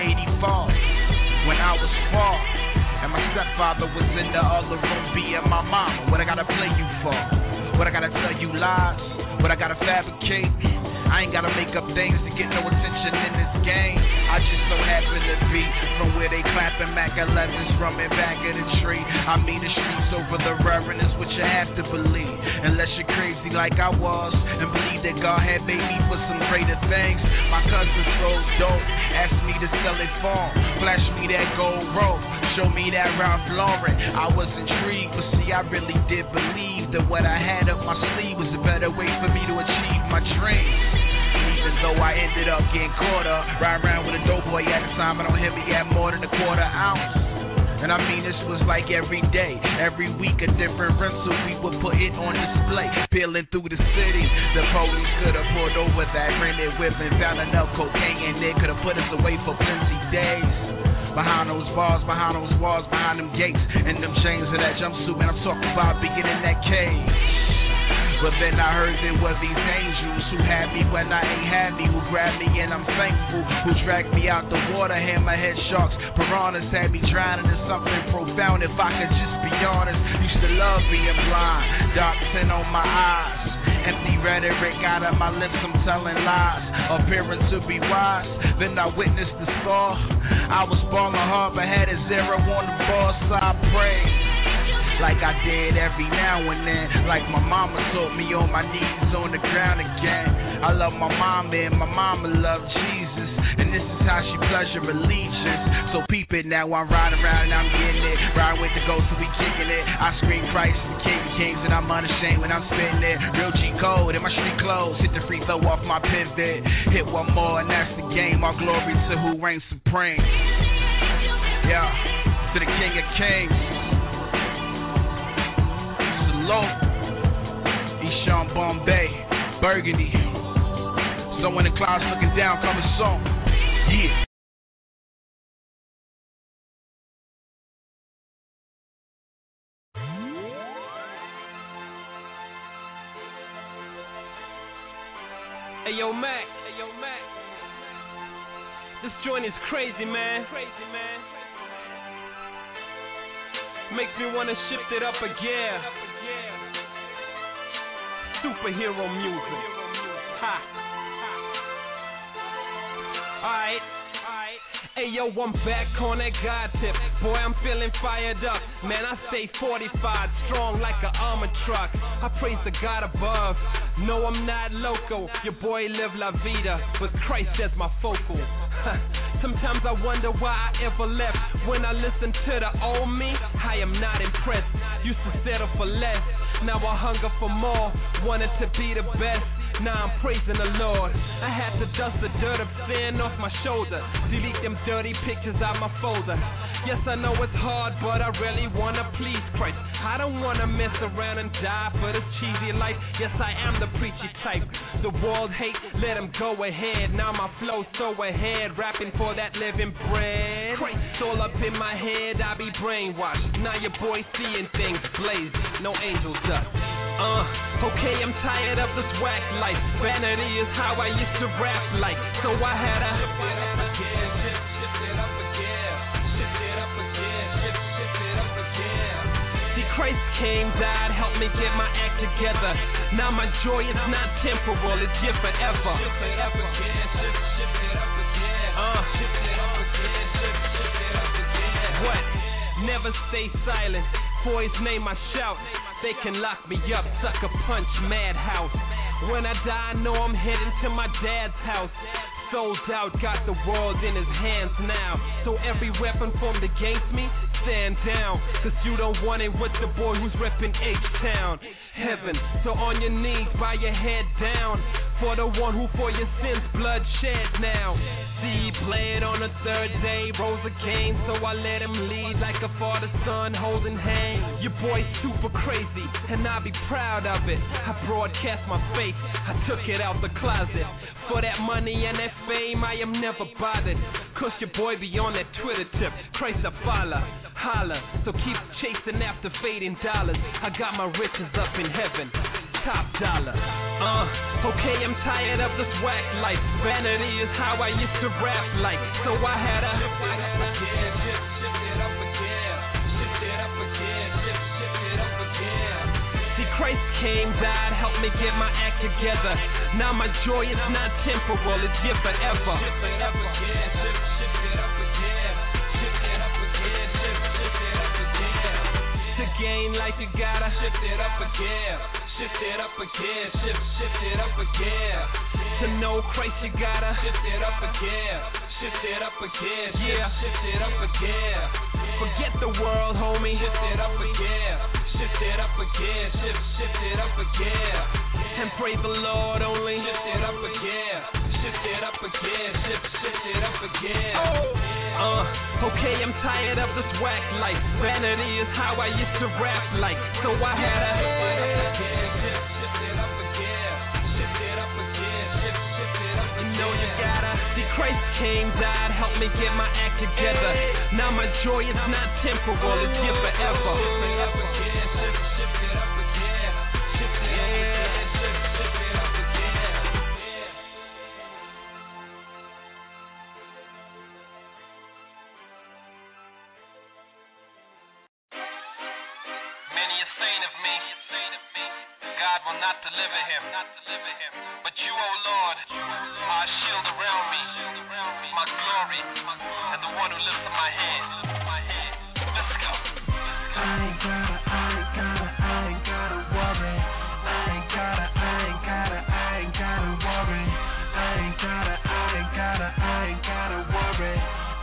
[SPEAKER 10] 1984, when I was 4. And my stepfather was in the other room being my mama. What I gotta play you for? What I gotta tell you lies? What I gotta fabricate? I ain't gotta make up things to get no attention in this game. I just so happen to be from where they clapping Mac 11s from in back of the tree. I mean the streets over the reverend is what you have to believe. Unless you're crazy like I was and believe that God had made me for some greater things. My cousin sold dope, asked me to sell it for him. Flash me that gold rope, show me that Ralph Lauren. I was intrigued, but see I really did believe that what I had up my sleeve was a better way for me to achieve my dreams. Even though I ended up getting caught up, riding around with a dope boy at the time, I don't hear me at more than a quarter ounce. And I mean this was like every day, every week a different rental we would put it on display. Peeling through the city, the police could have pulled over that rented whip and found enough cocaine in there, could have put us away for plenty days. Behind those bars, behind those walls, behind them gates, and them chains of that jumpsuit, man, I'm talking about being in that cage. But then I heard there were these angels who had me when I ain't had me, who grabbed me and I'm thankful, who dragged me out the water, hammerhead sharks, piranhas had me drowning in something profound. If I could just be honest, used to love being blind, dark tin on my eyes, empty rhetoric out of my lips, I'm telling lies, appearing to be wise. Then I witnessed the scar. I was balling hard but had a 0 on the ball, so I prayed like I did every now and then, like my mama taught me, on my knees on the ground again. I love my mama and my mama loved Jesus, and this is how she pleasure allegiance. So peep it now, I'm riding around and I'm getting it, riding with the ghost so we kicking it. I scream Christ and King of Kings and I'm unashamed when I'm spitting it. Real G code in my street clothes, hit the free throw off my pivot, hit one more and that's the game. All glory to who reigns supreme. Yeah, to the King of Kings. Esham Bombay, Burgundy. Someone in the clouds looking down, coming song. Yeah.
[SPEAKER 8] Hey yo, Mac. This joint is crazy, man. Makes me wanna shift it up a gear. Superhero music. Ha. Alright. Hey yo, I'm back on that God tip. Boy, I'm feeling fired up. Man, I stay fortified, strong like an armored truck. I praise the God above. No, I'm not loco. Your boy live la vida, but Christ as my focal. Sometimes I wonder why I ever left. When I listen to the old me, I am not impressed. Used to settle for less. Now I hunger for more, wanted to be the best. Now I'm praising the Lord. I had to dust the dirt of sin off my shoulder, delete them dirty pictures out my folder. Yes, I know it's hard, but I really wanna please Christ. I don't wanna mess around and die for this cheesy life. Yes, I am the preachy type. The world hate, let them go ahead. Now my flow so ahead, rapping for that living bread. Christ all up in my head, I be brainwashed. Now your boy seeing things blaze, no angel dust. Okay, I'm tired of this whack life. Vanity is how I used to rap like. So I had to shift it up again. See, Christ came, died, helped me get my act together. Now my joy is not temporal, it's here forever. What? Never stay silent. For his name I shout. They can lock me up, sucker punch, madhouse. When I die, I know I'm heading to my dad's house. Sold out, got the world in his hands now. So every weapon formed against me, stand down. Cause you don't want it with the boy who's reppin' H-Town. heaven. So on your knees, bow your head down for the one who for your sins blood shed now. See, bled on the third day, rose again, so I let him lead like a father-son holding hands. Your boy's super crazy, and I be proud of it. I broadcast my faith, I took it out the closet. For that money and that fame, I am never bothered. Cause your boy be on that Twitter tip, Christ a follow, holla. So keep chasing after fading dollars. I got my riches up in heaven, top dollar. Okay, I'm tired of this whack life. Vanity is how I used to rap like. So I had a shift it up again, shift it up again, shift it up again, shift it up again. See, Christ came, died, helped me get my act together. Now my joy is not temporal, it's here forever. Shift it up again, shift it up again, shift it up again, shift it up again. To gain life you gotta shift it up again. Shift it up again, shift it up again. To know Christ you gotta shift it up again, shift it up again, yeah, shift it up again. Forget the world, homie, shift it up again, shift it up again, shift it up again. And praise the Lord only, shift it up again, shift it up again, shift it up again. Okay, I'm tired of this whack life. Vanity is how I used to rap like. So I had a shift it up again, shift it up again, shift it up again, shift it up again. You know you gotta see Christ came, died, helped me get my act together. Now my joy is not temporal, it's here forever. Shift it up again, shift it up again, shift it up again, shift it up again. Many are saying of me, God will not deliver him. But you, O Lord, are a shield around me, my glory, and the one who lifts up my head. Let's go. I ain't gotta worry. I ain't gotta worry. I ain't gotta worry.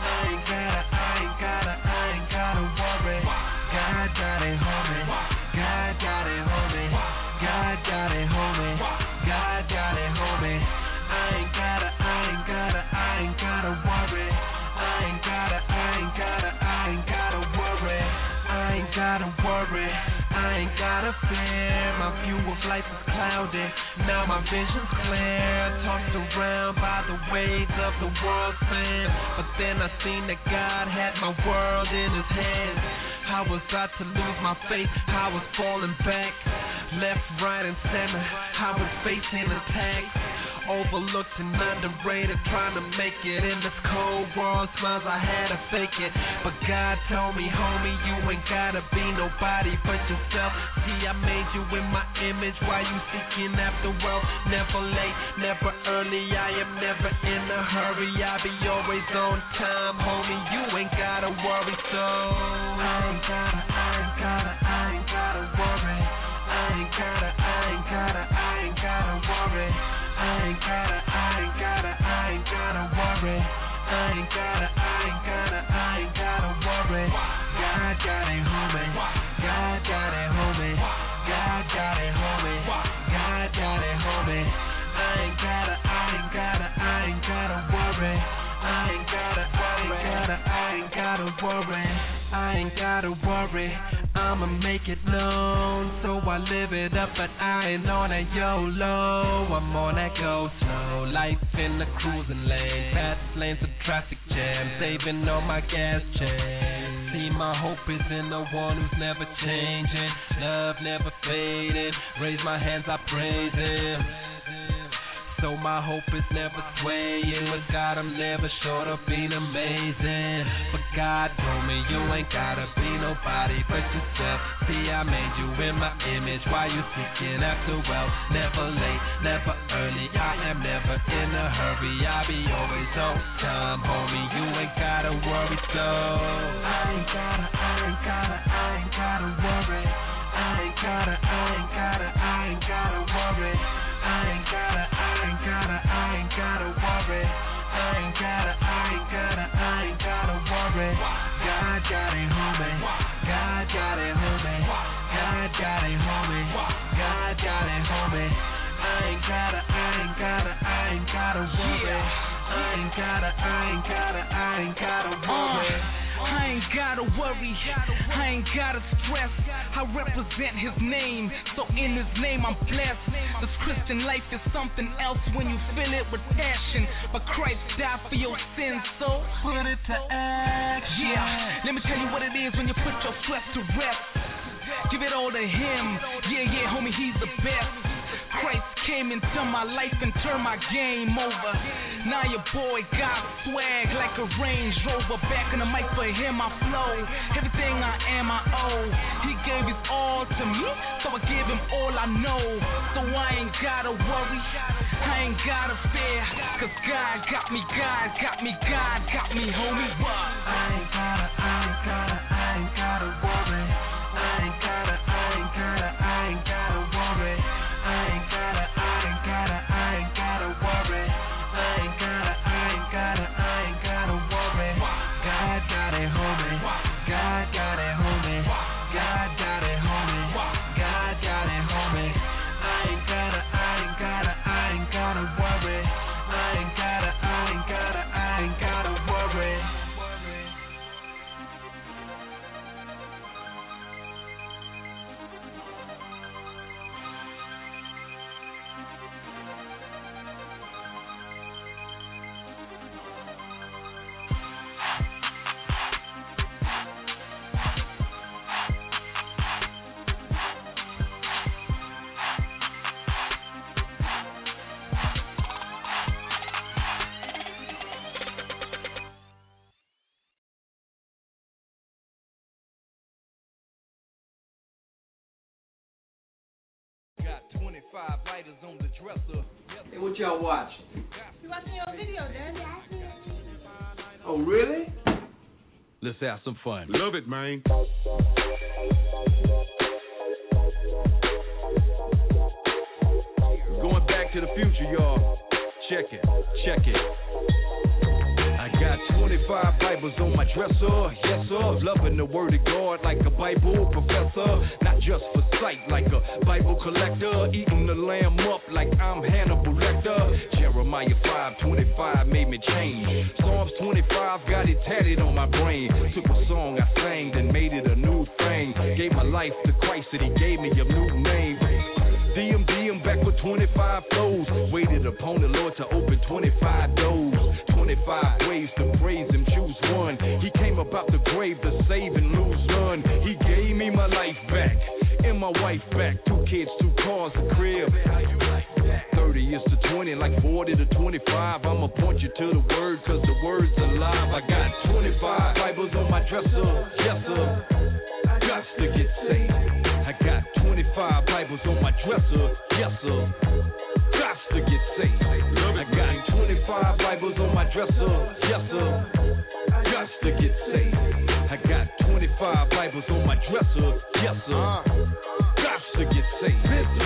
[SPEAKER 8] God got it, homie. God got it, homie. God got it, homie. God got it, homie. I ain't gotta worry. I ain't gotta worry. I ain't gotta fear. My view of life is clouded. Now my vision's clear. Tossed around by the waves of the world's sin. But then I seen that God had my world in his hands. I was about to lose my faith, I was falling back, left, right, and center, I was facing attacks, overlooked and underrated, trying to make it in this cold world, smiles I had to fake it, but God told me, homie, you ain't gotta be nobody but yourself, see I made you in my image, why you seeking after wealth, never late, never early, I am never in a hurry, I be always on time, homie, you ain't gotta worry, so I ain't gotta worry. I ain't gotta worry. I ain't gotta worry. God got it, homie. God got it, homie. God got it, homie. God got it, homie. I ain't gotta worry. I ain't gotta worry, I'ma make it known. So I live it up, but I ain't on that YOLO. I'm on that go slow, life in the cruising lane, past lanes of traffic jam, saving all my gas chains. See, my hope is in the one who's never changing, love never fading, raise my hands, I praise him. So my hope is never swaying. With God I'm never short of being amazing. But God told me you ain't gotta be nobody but yourself. See I made you in my image. Why you seeking after wealth? Never late, never early. I am never in a hurry. I be always on time, homie. You ain't gotta worry, so I ain't gotta worry. I ain't gotta worry. I ain't gotta worry. I ain't gotta worry. God got it, homie. God got it, homie. God
[SPEAKER 2] got it, homie. God got it, homie. I ain't gotta worry. I ain't gotta worry.
[SPEAKER 11] I ain't gotta worry, I ain't gotta stress. I represent his name, so in his name I'm blessed. This Christian life is something else when you fill it with passion. But Christ died for your sins, so put it to action. Yeah, let me tell you what it is when you put your stress to rest. Give it all to him, yeah, homie, he's the best. Christ came into my life and turned my game over. Now your boy got swag like a Range Rover. Back in the mic for him I flow. Everything I am I owe. He gave his all to me, so I give him all I know. So I ain't gotta worry, I ain't gotta fear, cause God got me, God got me, God got me, homie. What?
[SPEAKER 2] I ain't gotta worry. I ain't gotta worry. I ain't gotta worry. God got it, homie. God got it, homie. God got it, homie. God got it, homie. I ain't gotta worry. I ain't gotta worry.
[SPEAKER 12] Got 25 lighters on the dresser.
[SPEAKER 13] Hey, what y'all watching?
[SPEAKER 9] You watching your video, Daddy?
[SPEAKER 13] Oh, really?
[SPEAKER 12] Let's have some fun.
[SPEAKER 14] Love it, man.
[SPEAKER 12] Going back to the future, y'all. Check it. I got 25 Bibles on my dresser, yes sir. Loving the word of God like a Bible professor. Not just for sight like a Bible collector. Eating the lamb up like I'm Hannibal Lecter. Jeremiah 5:25 made me change. Psalms 25 got it tatted on my brain. Took a song I sang and made it a new thing. Gave my life to Christ and he gave me a new name. DMD, I'm back with 25 flows. Waited upon the Lord to open 25 doors. 25 ways to praise him, choose one. He came about the grave to save and lose none. He gave me my life back and my wife back. 2 kids, 2 cars, a crib. 30 years to 20, like 40 to 25. I'ma point you to the word, cause the word's alive. I got 25 Bibles on my dresser, yes sir. Gots to get saved. I got 25 Bibles on my dresser, yes sir. Gots to get saved. I got 25 Bibles on my dresser, yes sir. Gots to get saved. I got 25 Bibles on my dresser, yes sir. Gots to get saved.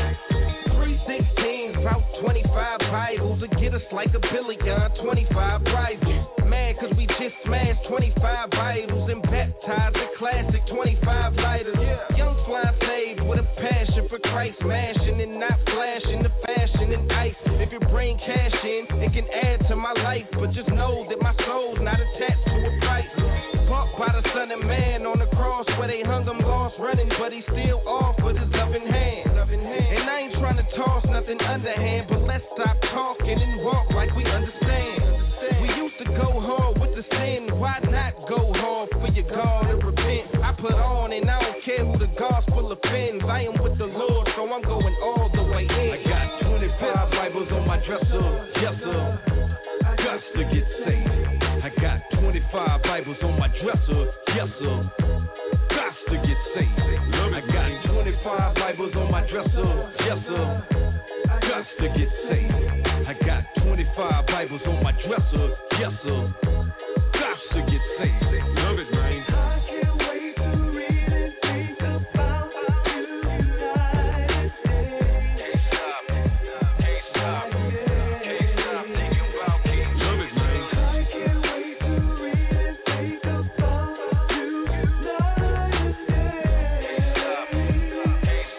[SPEAKER 15] 316, about 25 Bibles to get us like a billion. 25 rivals. Mad cause we just smashed 25 Bibles and baptized the classic 25 lighters. Young fly saved with a passion for Christ, mashing and not flashing the fashion and ice. If your brain cash in, it can add to my life, but just know that my soul's not attached to a price. Bought by the Son of Man on the cross where they hung him lost running, but he still offered his loving hand. And I ain't trying to toss nothing underhand, but let's stop talking and walk like we understand. We used to go hard with the sin, why not go hard for your God and repent? I put on and I don't care who the gospel offends. I am with the Lord, so I'm going all the way in.
[SPEAKER 12] I got 25 Bibles on my dresser, yes sir. Gots to get saved. I got 25 Bibles on my dresser, yes sir. Gots to get saved. I got 25 Bibles on my dresser, yes sir. Gots to get saved. I got 25 Bibles on my dresser, yes sir. Gots to get saved.
[SPEAKER 2] Love it, man. I can't wait to read and think about you, United States. Can't stop thinking about King. Love it, man. I can't wait to read and think about you, United States. Can't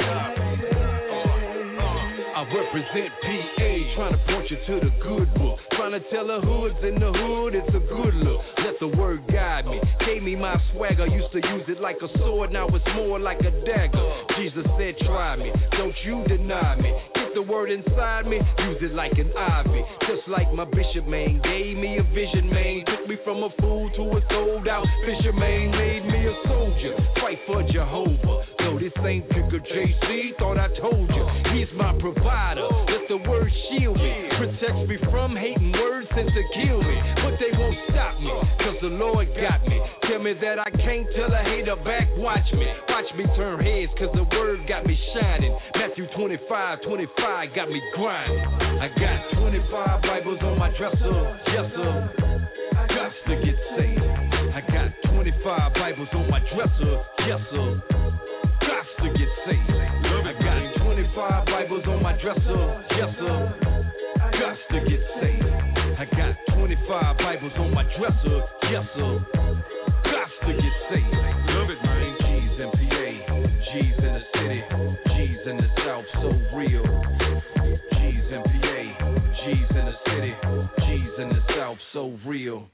[SPEAKER 12] represent PA, trying to point you to the good book. Trying to tell the hoods in the hood it's a good look. Let the word guide me. Gave me my swagger, used to use it like a sword, now it's more like a dagger. Jesus said, try me, don't you deny me. Get the word inside me, use it like an ivy. Just like my bishop, man, gave me a vision, man. Took me from a fool to a sold out fisherman. Made me a soldier, fight for Jehovah. No, this ain't Picker JC, thought I told you. He's my provider, let the word shield me. Protects me from hating words sent to kill me. But they won't stop me, cause the Lord got me. Tell me that I can't tell a hater back, watch me. Watch me turn heads, cause the word got me shining. Matthew 25 got me grinding. I got 25 Bibles on my dresser, yes sir. Got to get saved. I got 25 Bibles on my dresser, yes sir. Got to get saved. I got 25 Bibles on my dresser, yes sir. Got to get saved. I got 25 Bibles on my dresser, yes sir. Got to get saved. Love it, man. G's in PA, G's in the city, G's in the South, so real. G's in PA, G's in the city, G's in the South, so real.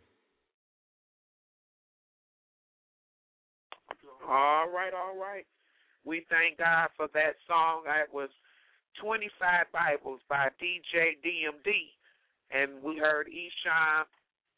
[SPEAKER 5] All right. We thank God for that song. It was 25 Bibles by DJ DMD. And we heard Eshawn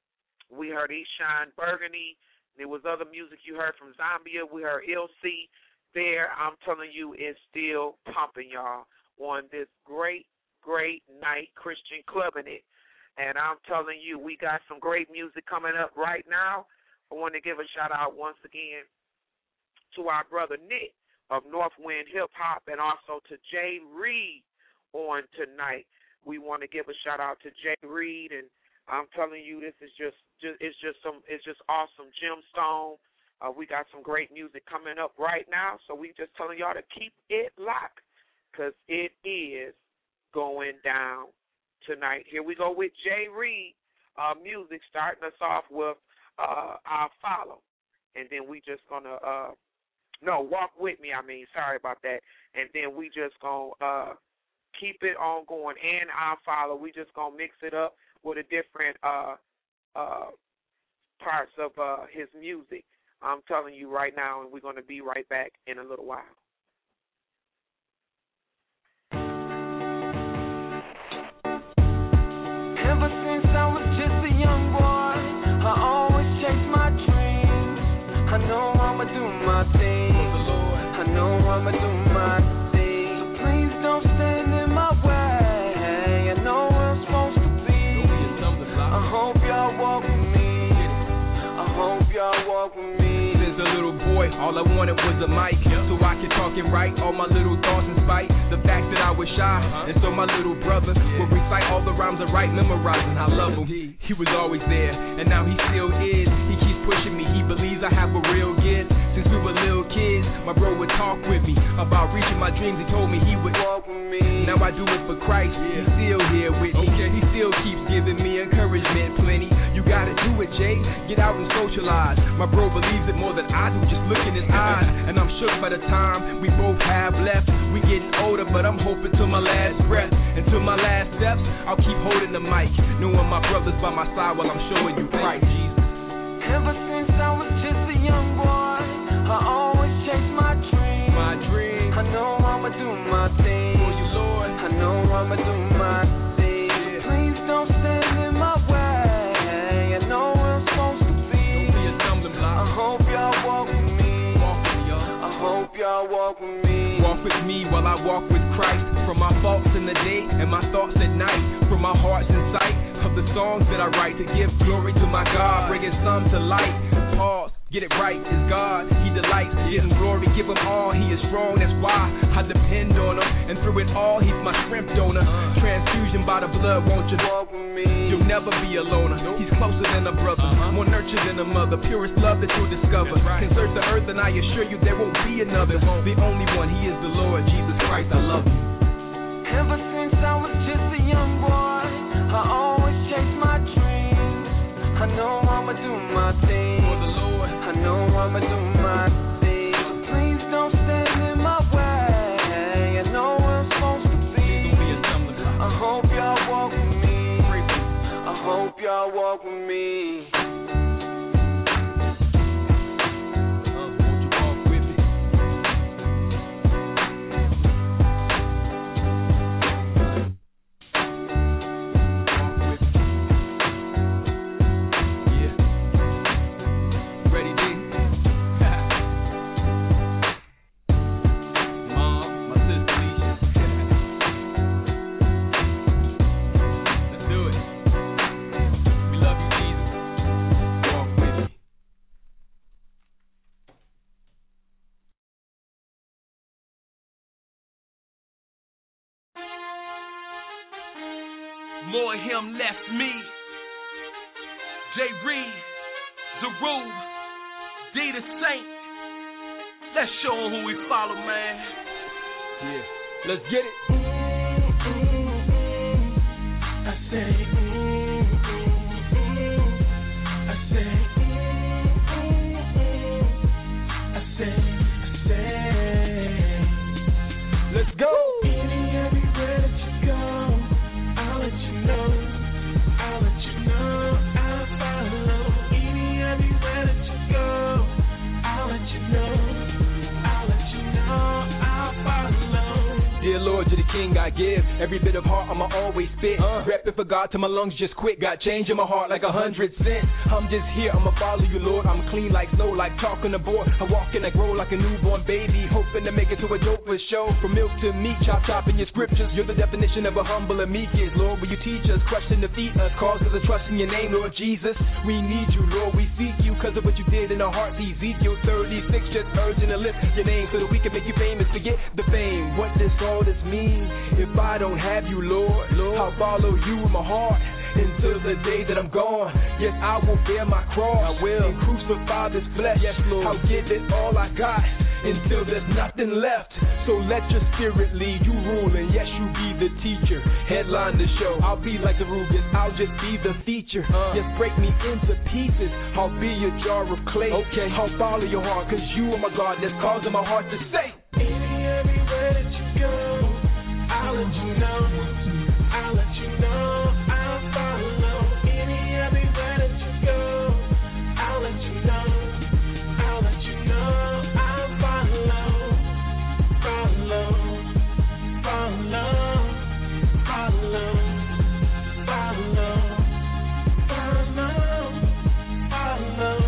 [SPEAKER 5] Burgundy. There was other music you heard from Zambia. We heard LC there. I'm telling you, it's still pumping, y'all, on this great night Christian clubbing it. And I'm telling you, we got some great music coming up right now. I want to give a shout out once again to our brother Nick of Northwind Hip Hop, and also to Jay Reed on tonight. We want to give a shout out to Jay Reed, and I'm telling you, this is just awesome gemstone. We got some great music coming up right now, so we just telling y'all to keep it locked, because it is going down tonight. Here we go with Jay Reed music, starting us off with I'll Follow, and then we just gonna Walk With Me, sorry about that. And then we just going to keep it on going, and I'll Follow. We just going to mix it up with the different parts of his music. I'm telling you right now, and we're going to be right back in a little while.
[SPEAKER 1] Ever since I was just a young boy, I always chased my dreams. I know I'ma do my thing. I know I'ma do my thing. So please don't stand in my way. I know where I'm supposed to be. I hope y'all walk with me. I hope y'all walk with me.
[SPEAKER 10] Since a little boy, all I wanted was a mic, so I could talk and write all my little thoughts in spite the fact that I was shy. And so my little brother would recite all the rhymes I write, memorizing I love him. He was always there, and now he still is. He keeps pushing me, he believes I have a real gift. Since we were little kids, my bro would talk with me about reaching my dreams. He told me he would walk with me. Now I do it for Christ, he's still here with me. He still keeps giving me encouragement plenty. You gotta do it, Jay, get out and socialize. My bro believes it more than I do, just look in his eyes. And I'm shook by the time we both have left. We getting older, but I'm hoping till my last breath. Until my last steps, I'll keep holding the mic, knowing my brother's by my side while I'm showing you Christ.
[SPEAKER 1] Ever since I was just a young boy, I always chased my dreams. I know I'ma do my thing. For you, Lord. I know I'ma do my thing. So please don't stand in my way. I know where I'm supposed to be. Don't be a stumbling block. I hope y'all walk with me. I hope y'all walk with me.
[SPEAKER 10] Walk with me while I walk with Christ. From my faults in the day and my thoughts at night. From my heart's in sight of the songs that I write to give glory to my God, bringing some to light. Pause. Get it right, it's God, He delights, getting glory, give Him all, He is strong, that's why I depend on Him, and through it all, He's my strength donor, transfusion by the blood, won't you walk with me? You'll never be a loner, He's closer than a brother, more nurtured than a mother, purest love that you'll discover, can search the earth and I assure you there won't be another, the only one, He is the Lord, Jesus Christ, I love You.
[SPEAKER 1] Ever since I was just a young boy, I always chased my dreams, I know I'ma do my thing. I know I'ma do my thing. Please don't stand in my way. I know where I'm supposed to be.
[SPEAKER 12] More of him, less me. J. Reed, Zaru, D the Saint. Let's show him who we follow, man.
[SPEAKER 15] Yeah, let's get it.
[SPEAKER 2] I say, I say, I say,
[SPEAKER 15] let's go.
[SPEAKER 2] Everywhere that you go, I'll let you know. I'll let you know. I'll follow. Everywhere that you go, I'll let you know. I'll let you know. I'll follow.
[SPEAKER 15] Dear Lord, you're the king I give. Every bit of heart I'ma always spit. Reppin' for God till my lungs just quit. Got change in my heart like 100 cents. I'm just here, I'ma follow you, Lord. I'm clean like snow, like chalk on the board. I walk and I grow like a newborn baby, hoping to make it to a dope for show. From milk to meat, chop in your scriptures. You're the definition of a humble and meek is. Lord, will you teach us, crush and defeat us? Cause us to trust in your name, Lord Jesus. We need you, Lord, we seek you, cause of what you did in our hearts. Ezekiel 36, just urging to lift your name so that we can make you famous. Forget the fame, what does all this mean? If I don't have you, Lord, I'll follow you in my heart until the day that I'm gone. Yes, I will bear my cross. I will. And crucify this flesh. Yes, Lord. I'll give it all I got until there's nothing left. So let your spirit lead. You rule, and yes, you be the teacher. Headline the show. I'll be like the Rubius. I'll just be the feature. Just break me into pieces. I'll be a jar of clay. Okay. I'll follow your heart, cause you are my God. That's causing my heart to say.
[SPEAKER 2] Everywhere that you go, I'll let you know. I'll let you know. I'll follow. Everywhere that you go, I'll let you know. I'll let you know. I'll follow. Follow. Follow. Follow. Follow. Follow.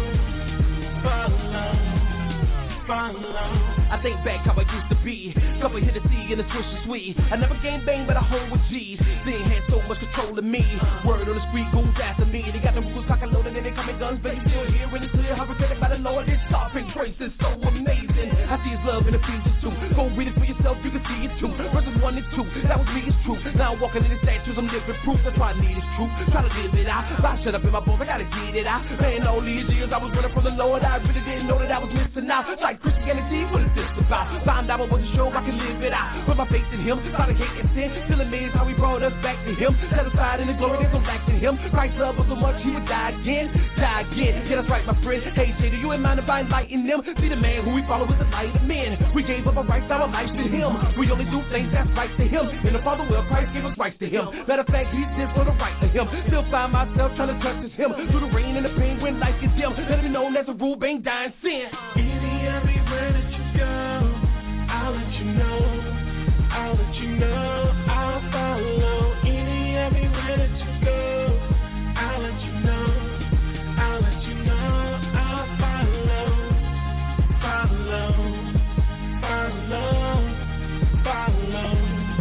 [SPEAKER 2] Follow. Follow.
[SPEAKER 3] I think back how I used to be. Couple hit a C and a swish and sweet. I never game bang, but I hold with G's. They ain't had so much control of me. Word on the street goes after me. They got the rules pocket loaded and they coming guns, but you still here and it's clear how protected by the Lord. This sovereign grace is so amazing. I see His love in Ephesians 2. Go read it for yourself, you can see it too. Verses 1 and 2, that was me, it's true. Now I'm walking in the statues, I'm living proof. That's why I need is truth. Try to live it out. I shut up in my bones, I gotta get it out. Man, all these years I was running from the Lord. I really didn't know that I was missing out. Like Christianity, what is this about? Find out I wasn't sure I can live it out. Put my faith in Him, try to hate and sin. Still amazed how He brought us back to Him. Set aside in the glory, there's no lack in Him. Christ loved us so much, He would die again. Die again. Yeah, that's right, my friend. Hey, Jay, do you mind if I enlighten them? See the man who we follow is the light of men. We gave up our rights, our lives to Him. We only do things that's right to Him. In the Father will, Christ gave us rights to Him. Matter of fact, He did for the right to Him. Still find myself trying to touch His Him. Through the rain and the pain when life gets dim. Let it be known as a rule, bang, dying sin.
[SPEAKER 2] Everywhere that you go, I'll let you know. I'll let you know. I'll follow. Everywhere that you go, I'll let you know. I'll let you know. I'll follow. Follow. Follow. Follow.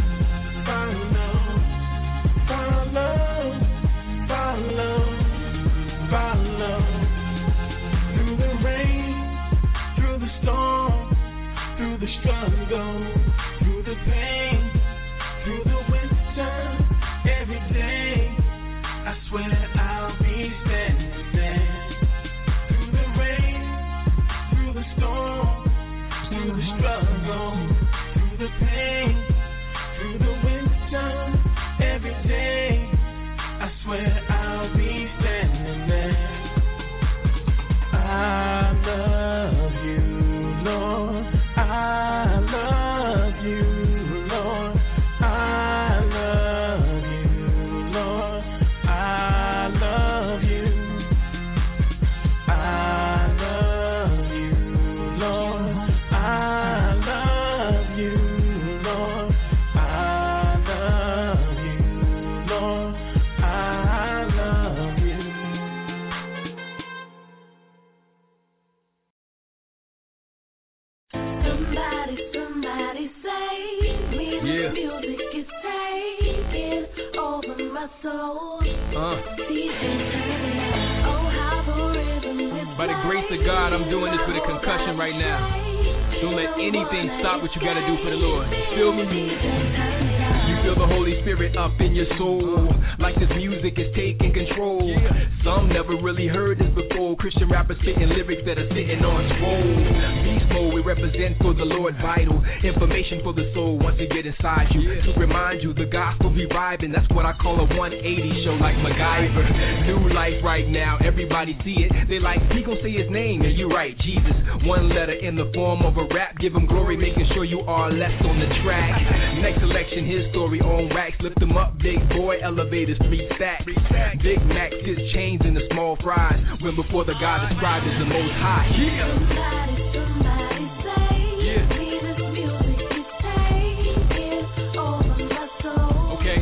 [SPEAKER 2] Follow. Follow. Follow. Through the rain, through the storm, through the struggle, through the pain, through the winter, every day, I swear I'll be standing there. Through the rain, through the storm, through the struggle, through the pain, through the winter, every day, I swear I'll be standing there. I love you, Lord. I love you, Lord. I love you, Lord. I love you. I love you, Lord. I love you, Lord. I love you, Lord. I love you.
[SPEAKER 6] Somebody save me.
[SPEAKER 15] Yeah.
[SPEAKER 6] The music is taking over my soul.
[SPEAKER 15] By the grace of God, I'm doing this with a concussion right now.
[SPEAKER 12] Don't let anything stop what you gotta do for the Lord. You feel me? You feel the Holy Spirit up in your soul, like this music is taking control. Some never really heard this before. Christian rappers spitting lyrics that are sitting on scroll. Beast mode, we represent for the Lord vital. Information for the soul once it get inside you. To remind you, the gospel be vibing. That's what I call a 180 show like MacGyver. New life right now, everybody see it. They like, he gon' say his name, and you right, Jesus. One letter in the form of a rap. Give him glory, making sure you are left on the track. Next election, his story on racks. Lift them up, big boy, elevators, 3 stacks. Big Mac, his chains in the small fries. When before the God described as the most high. Somebody say, this music you say is over my soul. Okay.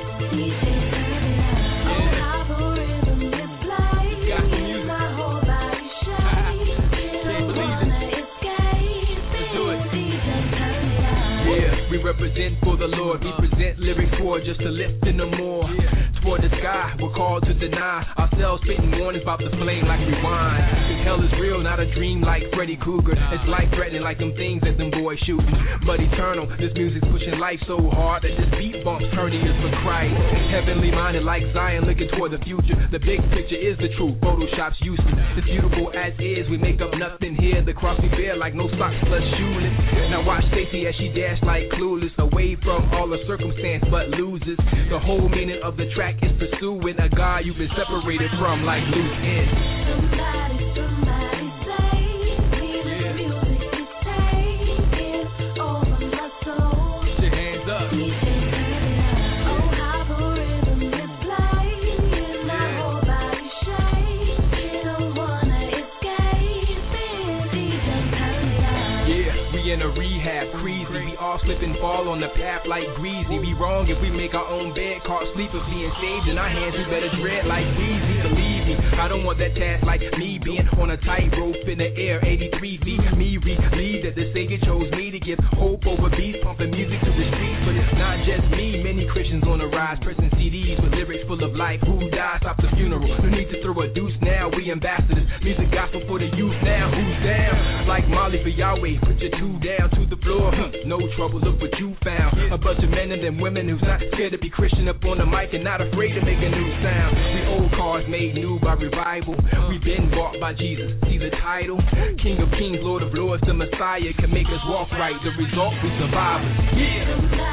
[SPEAKER 12] Oh, how the rhythm is played. Got some music. My whole body shakes. Can't believe it. Let's do it. Yeah, we represent for the Lord. We present lyrics for just to lift in the more. Toward the sky, we're called to deny ourselves, spitting warnings about the flame like rewind. Cause hell is real, not a dream like Freddy Krueger. It's life threatening like them things that them boys shooting. But eternal, this music's pushing life so hard that this beat bump's turning us for Christ. Heavenly minded like Zion, looking toward the future. The big picture is the truth, Photoshop's useless. It's beautiful as is, we make up nothing here. The cross we bear like no socks plus shoeless. Now watch Stacey as she dash like clueless, away from all the circumstance but loses. The whole meaning of the track is pursuing a God you've been separated from like loose ends. Somebody say, this music you say is over my soul. Get your hands up. Oh, how the rhythm is played. My whole body shakes. Don't wanna escape it. Yeah, we in a rehab, crazy. We all slip and fall on the path like greasy. We wrong if we make our own bed, caught sleeping, being saved in our hands. We better dread like Weezy. Believe me, I don't want that task like me being on a tightrope in the air, 83 feet. Me relieve that the Savior chose me to give hope over beats, pumping music to the streets. But it's not just me, many Christians on the rise, pressing CDs with lyrics full of life. Who died? Stop the funeral. No need to throw a deuce now. We ambassadors, music gospel for the youth now. Who's down? Like Molly for Yahweh, put your 2 down to the floor. No trouble, look what you found. A bunch of men and them women who's not scared to be Christian up on the mic and not afraid to make a new sound. We old cars made new by revival. We been bought by Jesus. See the title? King of Kings, Lord of Lords, the Messiah can make us walk right. The result, we survivors. Yeah.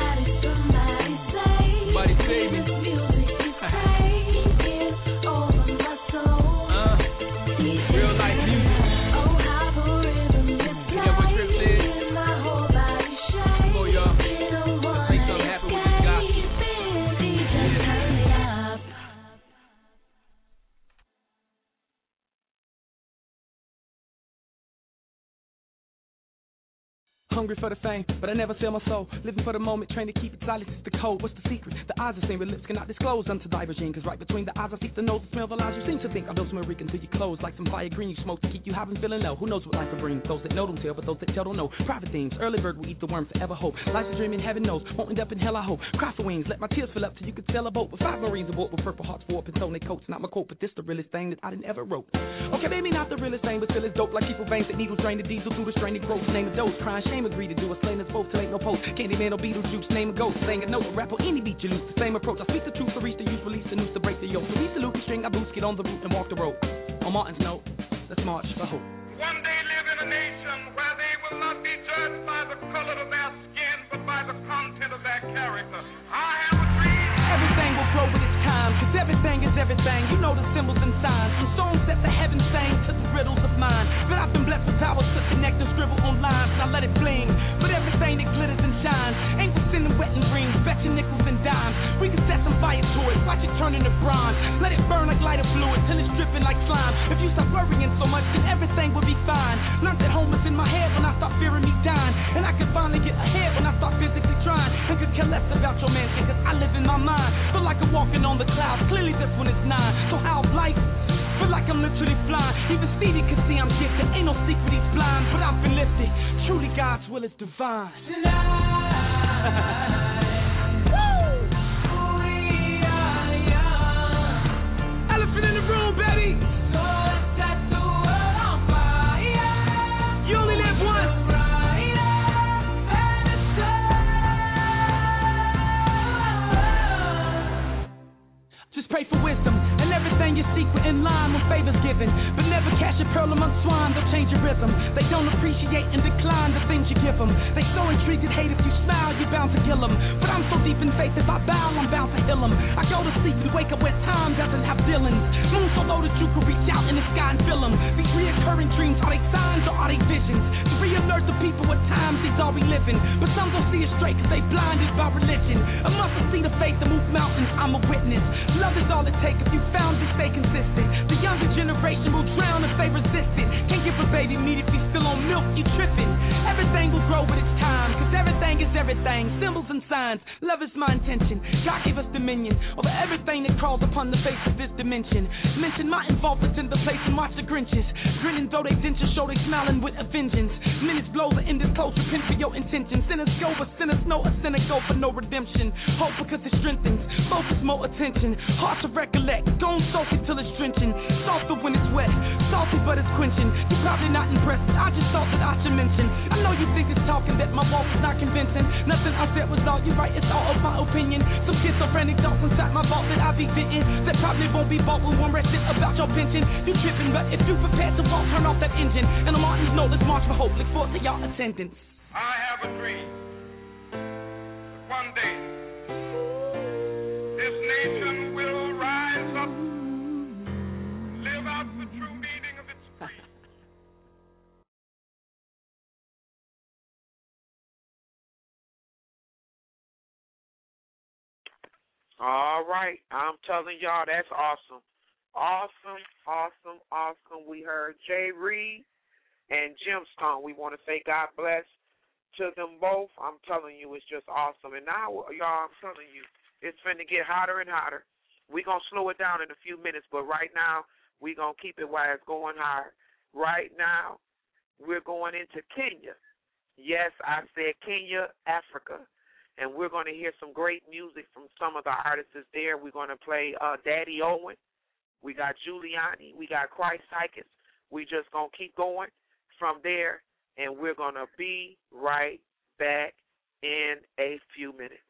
[SPEAKER 12] Somebody save me. Real life music.
[SPEAKER 14] Hungry for the fame, but I never sell my soul. Living for the moment, trained to keep it silent, it's the code. What's the secret? The eyes are seen, but lips cannot disclose unto thy regime. Cause right between the eyes I seek the nose, the smell of the lies. You seem to think I'm those American till you close. Like some fire green you smoke to keep you high and feeling low. Who knows what life will bring? Those that know don't tell, but those that tell don't know. Private things, early bird will eat the worm forever hope. Life's a dream and heaven knows, won't end up in hell I hope. Cry for wings, let my tears fill up till you could sail a boat. With 5 Marines aboard with purple hearts for up and sewn their coats. Not my quote, but this the realest thing that I done ever wrote. Okay, maybe not the realest thing, but still it's dope. Like people veins that needles drain the diesel through the straining growth. Name a dose, crying shame agree to do a slain that's both till ain't no post. Candyman or Beetlejuice, name a ghost. Saying a note, rap or any beat you lose. The same approach, I speak the truth to reach the youth, release the noose to break the yoke. So reach the loopy string, I boost, get on the route and walk the road. On Martin's note, let's march for hope.
[SPEAKER 16] One day live in a nation where they will not be judged by the color of their skin, but by the content of their character. I have a dream.
[SPEAKER 14] Everything will grow with its time, cause everything is everything. You know the symbols and signs. From songs that the heavens sang to the riddles of mine. But I've been blessed with powers to connect and scribble on lines. And I let it bling, but everything that glitters and shines ain't what's in the wet and dreams. Bet your nickels and dimes. We can set some fire to it, watch it turn into bronze. Let it burn like lighter fluid till it's dripping like slime. If you stop worrying so much, then everything will be fine. Learned that home is in my head when I start fearing me dying. And I can finally get ahead when I start physically trying. And could care less about your man, cause I live in my mind. Feel like I'm walking on the clouds, clearly this one is 9. So how's life? Feel like I'm literally flying. Even Stevie can see I'm gifted. Ain't no secret he's blind, but I've been lifted. Truly God's will is divine. Elephant in the room, baby. You only live once. Pearl among swine, they'll change your rhythm. They don't appreciate and decline the things you give them. They so intrigued and hate if you smile, you're bound to kill them. But I'm so deep in faith, if I bow, I'm bound to heal them. I go to sleep and wake up where time doesn't have villains. Moon so low that you can reach out in the sky and feel them. These reoccurring dreams, are they signs or are they visions? To re-alert the people at times, these are we living. But some don't see it straight cause they blinded by religion. A muscle see the faith that move mountains, I'm a witness. Love is all it takes if you found it, stay consistent. The younger generation will drown if they resist it. Can't give a baby meat if he's still on milk, you tripping. Everything will grow with its time, cause everything is everything. Symbols and signs, love is my intention. God gave us dominion over everything that crawls upon the face of this dimension. Mention my involvement in the place and watch the Grinches. Grinning though they dentures show they smiling with a vengeance. Minutes blow the end is close, repent for your intentions. Sinners go but sinners know a sinner go for no redemption. Hope because it strengthens, focus more attention. Hard to recollect, don't soak it till it's drenching. Softer when it's wet, salty but it's quenching. You're probably not impressed, I just thought that I should mention. I know you think it's talking that my walk is not convincing. Nothing I said was all you right, it's all of my opinion. Some schizophrenic thoughts inside my vault that I be fitting. That probably won't be bought with one rested about your pension. You tripping, but if you prepared to walk, turn off that engine. And the Martins know, let's march for hope, look forward to y'all attendance.
[SPEAKER 16] I have a dream. One day, this nation will rise up, live out the true meaning of its creed.
[SPEAKER 5] All right, I'm telling y'all, that's awesome. Awesome, awesome, awesome. We heard Jay Reed and Gemstone. We want to say God bless to them both. I'm telling you, it's just awesome. And now, y'all, I'm telling you, it's finna get hotter and hotter. We're going to slow it down in a few minutes, but right now, we're going to keep it while it's going higher. Right now, we're going into Kenya. Yes, I said Kenya, Africa. And we're going to hear some great music from some of the artists there. We're going to play Daddy Owen. We got Giuliani. We got Christ Hikers. We just going to keep going from there, and we're going to be right back in a few minutes.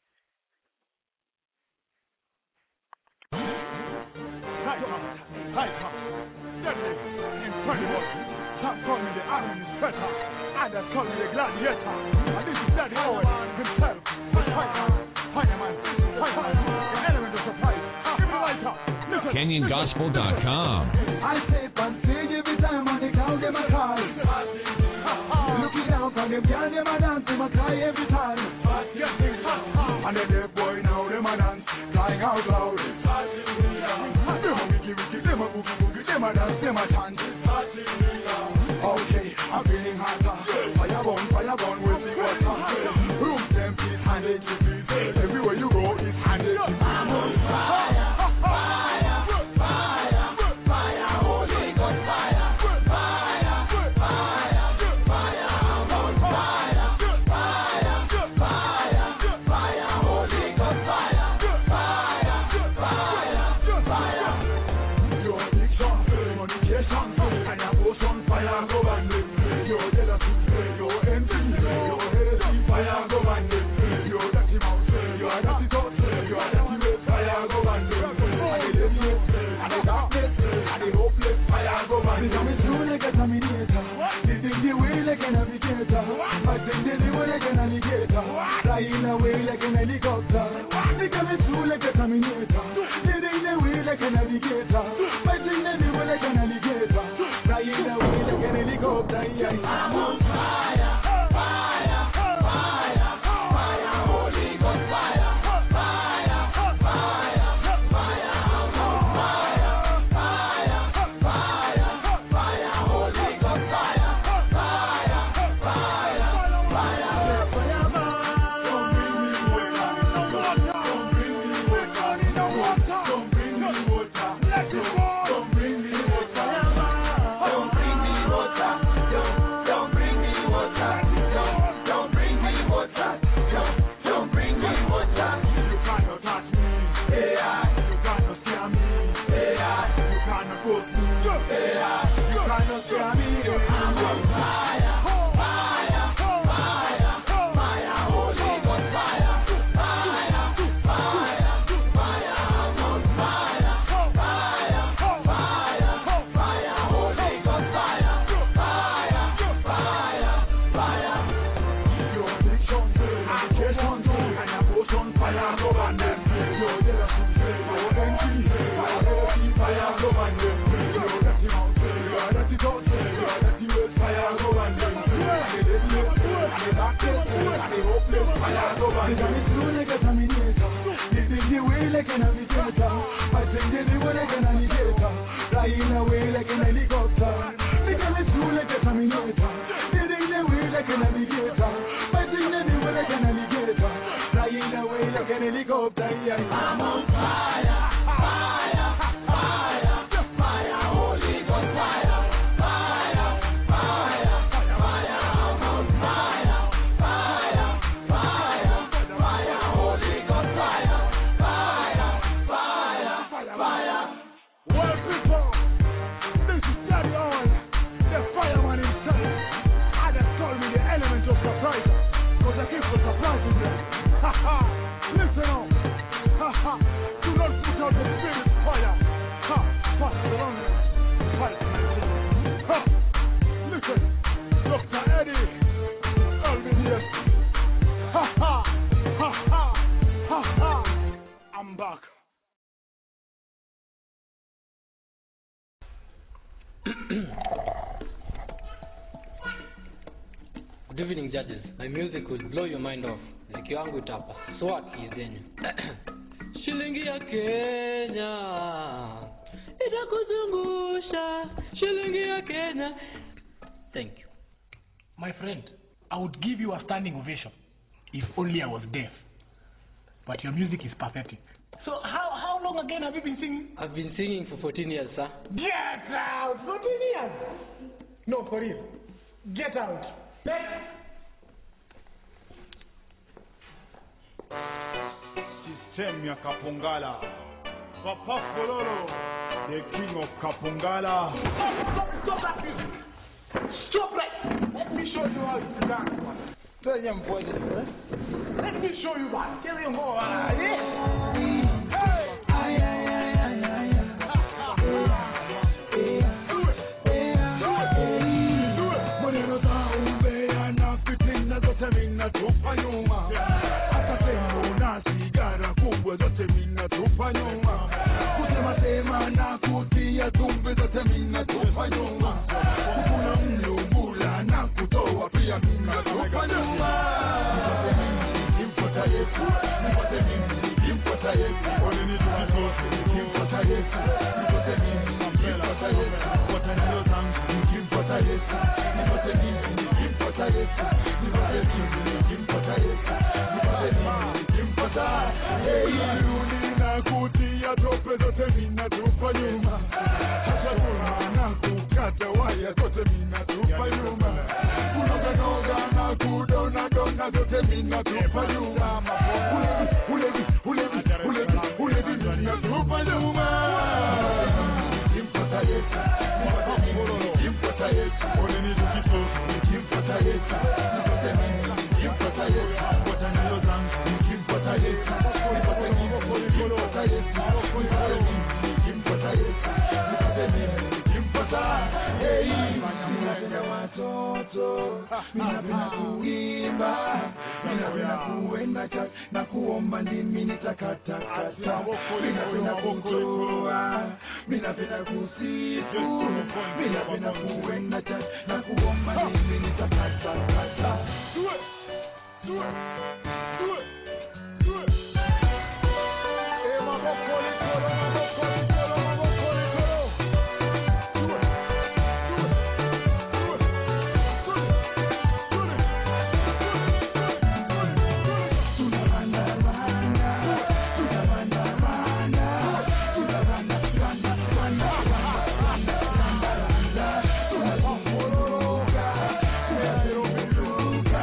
[SPEAKER 4] Incredible. Some call me the Iron Sweater. Others call me the Gladiator. And this is Daddy Owen himself. The fireman, the element of surprise.
[SPEAKER 17] KenyanGospel.com.
[SPEAKER 2] I say, fancy every time on the crowd, them a cry. Looking down from them, girl, them a dance, them a cry every time.
[SPEAKER 4] And the deaf boy now, them a dance, flying out loud. Them a wiggy, them a boogie, boogie, them a dance, them a chant. Okay, I'm feeling hotter. Fire burn, we'll see what's happening. Room them, please, handle it to me. Everywhere you go, it's handled to me. I'm on fire. like an helicopter.
[SPEAKER 2] I'm on fire, fire, fire, fire, Holy Ghost fire, fire, fire, fire, I'm on fire, fire, fire, fire, Holy Ghost fire, fire, fire, fire.
[SPEAKER 4] Well, people, this is Daddy On, the fireman himself. I just call me the element of surprise, because I keep on surprising them. Ha ha, listen up. Ha ha, do not put out the spirit fire. Ha, pass it around. Fire. Ha, listen, Dr. Eddie, Alvin here. Ha ha, ha ha, ha ha, I'm back.
[SPEAKER 17] Good evening, judges. My music will blow your mind off. Muziki wangu itapa swat zenyu. Shilingi ya Kenya itakuzungusha. Shilingi ya Kenya. Thank you.
[SPEAKER 18] My friend, I would give you a standing ovation if only I was deaf. But your music is pathetic. So how long again have you been singing?
[SPEAKER 17] I've been singing for 14 years, sir.
[SPEAKER 18] Get out! 14 years? No, for real. Get out.
[SPEAKER 4] System ya Kapongala. Papa Kololo, the king of Kapongala. Stop that music. Stop that. Let me show you how it's done. Tell them boys, let me show you that. Tell them more. Natupa nyuma hata tembo na sigara kubwa zote mina tupa nyuma kusema sema na kutia tumbe zote mina tupa nyuma kukuna mlungula na kutoa pia mina tupa nyuma nipate mimi kimfuata Yesu nipate mimi kimfuata Yesu oleni tuwatosi kimfuata Yesu nipate mimi kimfuata Yesu fuata nilo zangu kimfuata Yesu nipate mimi kimfuata Yesu nipate mimi na kutia tope zote mina tupa nyuma hata kuna na kukata waya zote mina tupa nyuma kunoganoga na kudona zote mina tupa nyuma ulevi mina tupa nyuma kimfuata Yesu kimfuata Yesu oleni tukitosi kimfuata Yesu nipate mimi kimfuata Yesu fuata nilo zangu kimfuata Yesu nipate mimi kimfuata Yesu nipate mimi kimfuata Yesu nipate mimi kimfuata Minapenda watoto minapenda kuimba minapenda kuenda church na kuomba ndimi nitakatakata minapenda kutoa minapenda kusifu minapenda kuenda church na kuomba ndimi nitakatakata. Do it! Do it! Do it! Do it! Hey, mabokoli kolo, mabokoli kolo, mabokoli kolo. Do it! Do it! Do it! Do it! Do it! Tunabanda banda, tunabanda banda, tunabanda banda, banda, banda, banda, banda, tunabongologa, tunaberoberoga,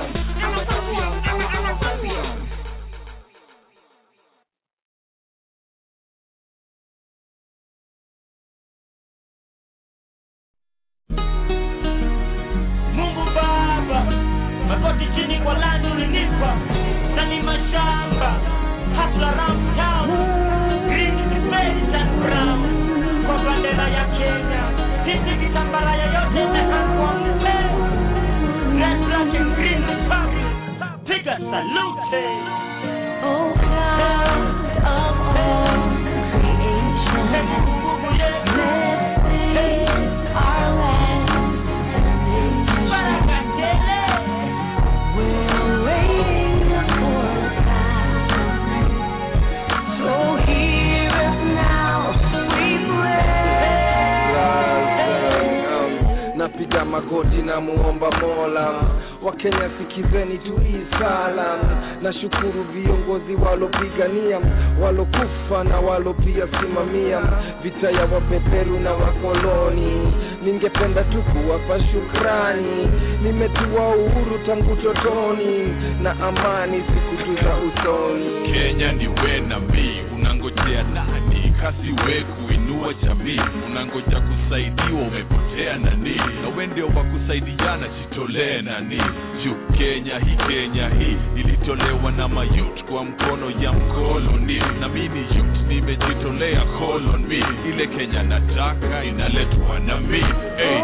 [SPEAKER 2] champion. I'm a champion. I'm a champion.
[SPEAKER 19] Mungu Baba, magoti chini kwa lani ulinipa, nani mashamba, hustler around town, green space and brown, kwa bandera ya Kenya, sisi kitambara yoyote itakuwa mbele, red, black and green republic, piga salute.
[SPEAKER 6] Oh God of
[SPEAKER 15] magoti na muomba Mola. Wakenya sikizeni tu hii salam. Nashukuru viongozi walopigania, walokufa na walopia simamia vita ya wabeberu na wakoloni. Ningependa tu kuwapa shukrani, nimetua uhuru tangu totoni na amani siku tu za usoni.
[SPEAKER 20] Kenya ni we na mi, unangojea nani? Kasi we kuinua jamii, unangoja kusaidiwa, umepotea nani? Na we ndio wa kusaidiana, jitolee nani? Juu Kenya hii ilitolewa na mayut kwa mkono ya mkoloni, na mimi youth nimejitolea call on me. Ile Kenya nataka inaletwa na mi. Hey.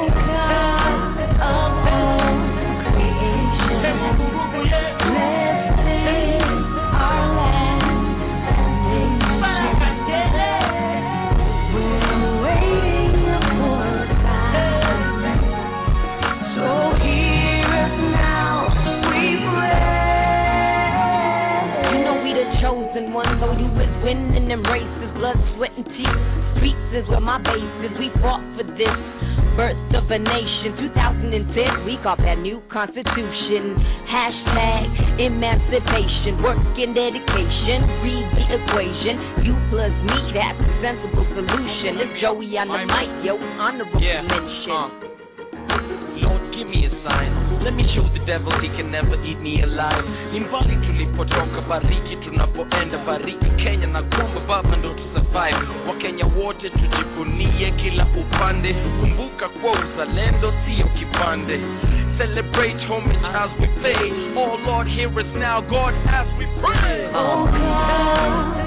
[SPEAKER 21] Though you was winning them races, blood, sweat, and tears. Streets is where my base is. We fought for this birth of a nation. 2010, we got that new constitution. Hashtag emancipation, work and dedication. Read the equation. You plus me, that's a sensible solution. It's Joey on the mic, yo, honorable mention.
[SPEAKER 22] Lord, give me a sign. Let me show the devil he can never eat me alive. Ni mbali tulipotoka, bariki tunapoenda, bariki Kenya na kuomba Baba ndo tu survive. Wakenya wote tujivunie kila upande, kumbuka kwa uzalendo sio kipande. Celebrate homage as we play. Oh Lord, hear us now, God, as we pray.
[SPEAKER 6] Oh God,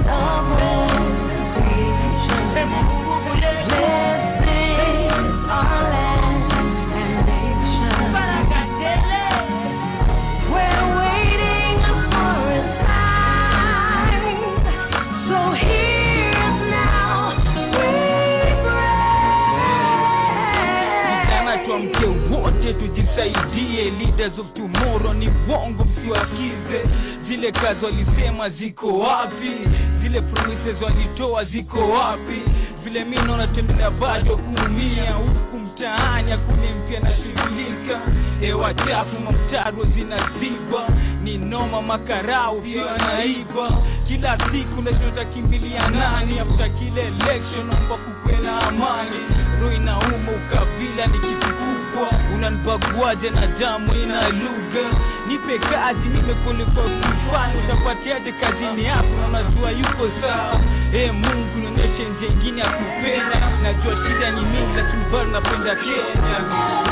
[SPEAKER 6] blessings our land.
[SPEAKER 14] Tujisaidie, leaders of tomorrow ni wongo, msiwakize. Zile kazi walisema ziko wapi? Zile promises walitoa ziko wapi? Vile mimi naona tembea bado kuumia huku mtaani, hakuna mpya na shughulika. Hewa chafu, mamtaro zinaziba, ni noma, makarau pia naiba. Kila siku nashinda kimbilia nani? After kile election naomba kuwe na amani. Roho inauma, ukabila ni kitu kubwa. Unanibaguaje na damu ina lugha? Nipe kazi, nimekulipa kufanya. Utapatiaje kazini yako na unajua yuko sawa? Mungu nionyeshe njia nyingine ya kupenda. Najua shida ni mingi lakini bado napenda Kenya.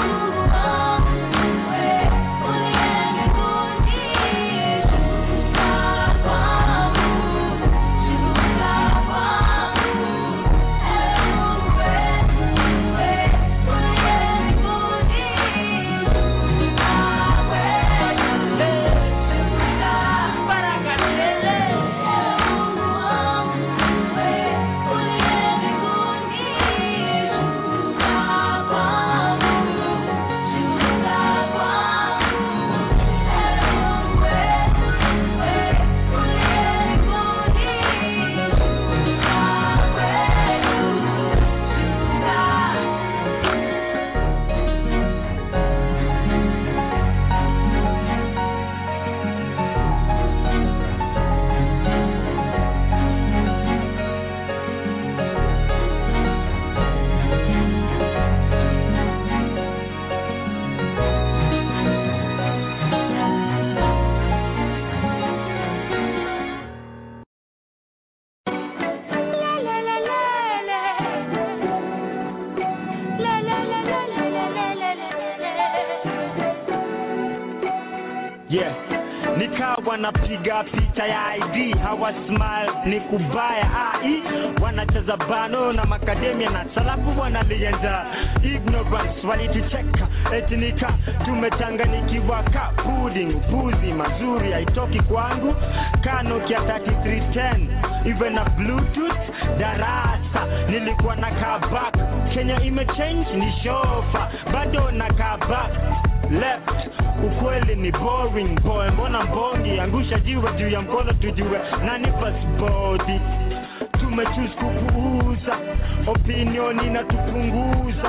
[SPEAKER 19] Wanapiga picha ya ID, hawa smile ni kubaya ai. Wanacheza bano na makademia na salafu wanalienza. Ignorance walitucheka, etinika tumechanganikiwa ka pudding. Buzi mazuri haitoki kwangu, Kano kia 3310 even na Bluetooth darasa. Nilikuwa na kabak, Kenya imechange ni shofa, bado na kabak left. Ukweli ni boring boy, mbona mbongi? Angusha jiwe juu ya mkono tujue nani pasipoti. Tumechoose kupuuza, opinion inatupunguza.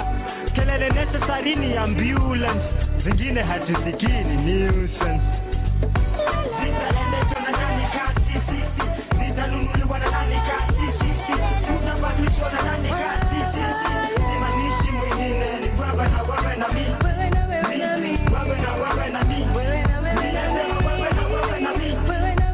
[SPEAKER 19] kelele necessary ni ambulance, zingine hatusikii ni nuisance. Zitaendeshwa na nani kasi sisi, zitanunuliwa na nani kasi sisi, tutabadilishwa na nani kasi sisi. Simanishi mwingine ni wewe na wewe na mimi, wewe na wewe na mimi, wewe na wewe na mimi, wewe na wewe na mimi, wewe na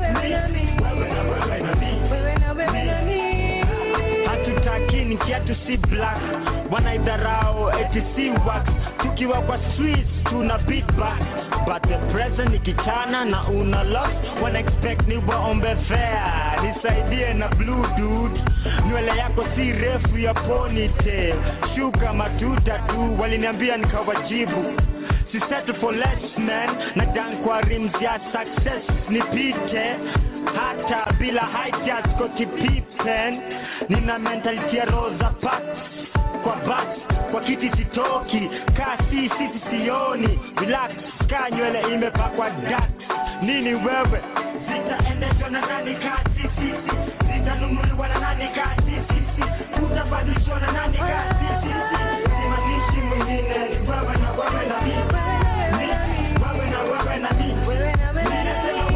[SPEAKER 19] wewe na mimi. Hatutakini kiatu si black, wanaidharau eti si wax. Tukiwa kwa Swiss tuna beatback, but the present ni kichana na una loss. Wana expect ni waombe fair, nisaidie na blue dude. Nywele yako si refu ya ponytail, shuka matuta tu, waliniambia nikawajibu. Si settle for less man, na dan kwa rims ya success nipite. Hata bila high kwa kipipen, nina mentality ya Rosa Parks. Kwa bus, kwa kiti sitoki, kasi sisi sioni. Relax, ka nywele imepakwa dax. Nini wewe? Zitaendeshwa na nani kasi sisi, zitanunuliwa na nani kasi sisi, tutabadilishwa na nani kasi sisi. Simanishi mwingine ni wewe na wewe na mimi, wewe na wewe na mimi, wewe na wewe na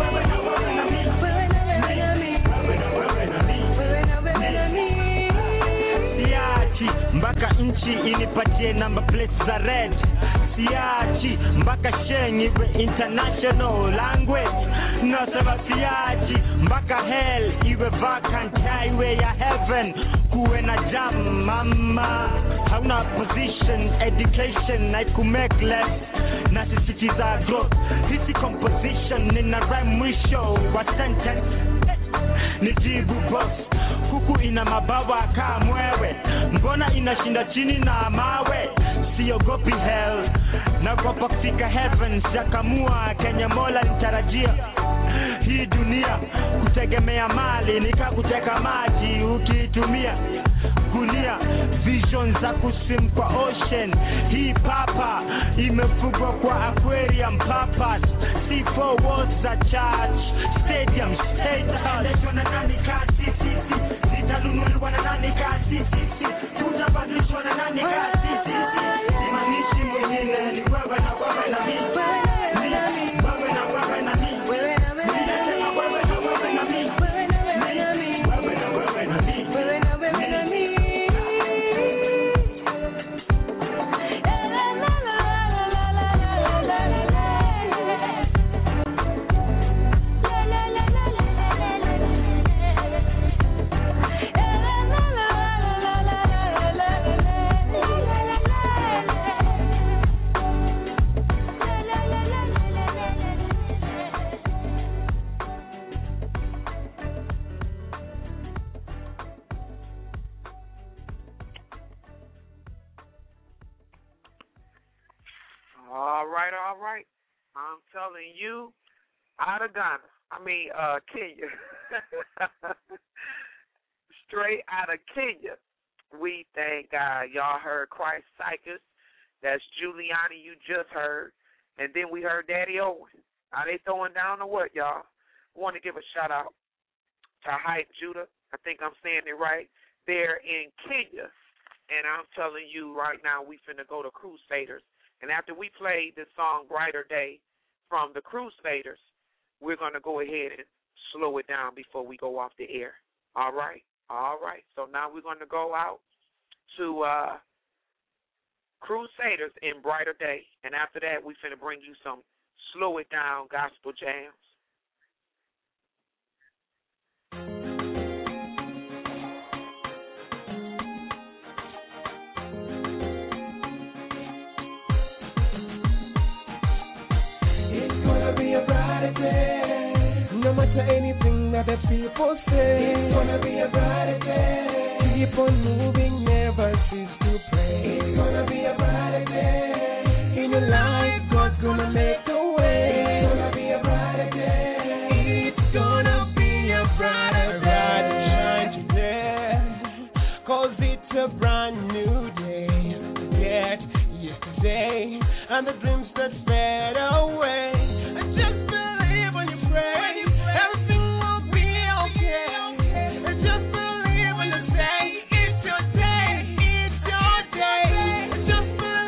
[SPEAKER 19] mimi. Siachi mpaka nchi inipatie number plates za red. Siachi mpaka sheng iwe international language. Nasema siachi mpaka hell iwe vacant, highway ya heaven kuwe na jam. Mama hauna position, education I could make less. Na sisitiza growth, hisi composition nina rhyme mwisho wa sentence. Nijibu boss, kuku ina mabawa kaa mwewe, mbona inashinda chini na mawe? Siogopi hell, nagopa kufika heaven. Siakamua Kenya Mola nitarajia. Hii dunia kutegemea mali nika kuteka maji ukitumia gunia. Vision za kusim kwa ocean, hii papa imefugwa kwa aquarium purpose. C4 walls za church, stadium, state house. Na nani kasi sisi, zitanunuliwa na nani kasi sisi, tutabadilishwa na nani kasi sisi. Simanishi mwingine ni wewe na wewe na mimi, wewe na wewe na mimi, wewe na wewe na mimi, wewe na wewe na mimi, wewe na wewe na mimi, wewe na wewe na mimi.
[SPEAKER 5] All right. I'm telling you, out of Ghana. Kenya. Straight out of Kenya. We thank God. Y'all heard Christ Psychus. That's Giuliani you just heard. And then we heard Daddy Owen. Are they throwing down or what, y'all? I want to give a shout out to Hype Judah. I think I'm saying it right. They're in Kenya. And I'm telling you right now, we finna go to Crusaders. And after we play this song, Brighter Day, from the Crusaders, we're going to go ahead and slow it down before we go off the air. All right? All right. So now we're going to go out to Crusaders in Brighter Day. And after that, we finna bring you some slow it down gospel jams.
[SPEAKER 1] Be a brighter day. No matter anything that the people say, it's gonna be a brighter day. Keep on moving, never cease to pray. It's gonna be a brighter day. In your life, God's gonna make the way. It's gonna be a brighter day. It's gonna be a brighter day. Shine today, 'cause it's a brand new day. Forget yesterday and the dreams that fade away. Just believe when you pray, everything will be okay. Just believe when you say, it's your day, it's your day. Just believe.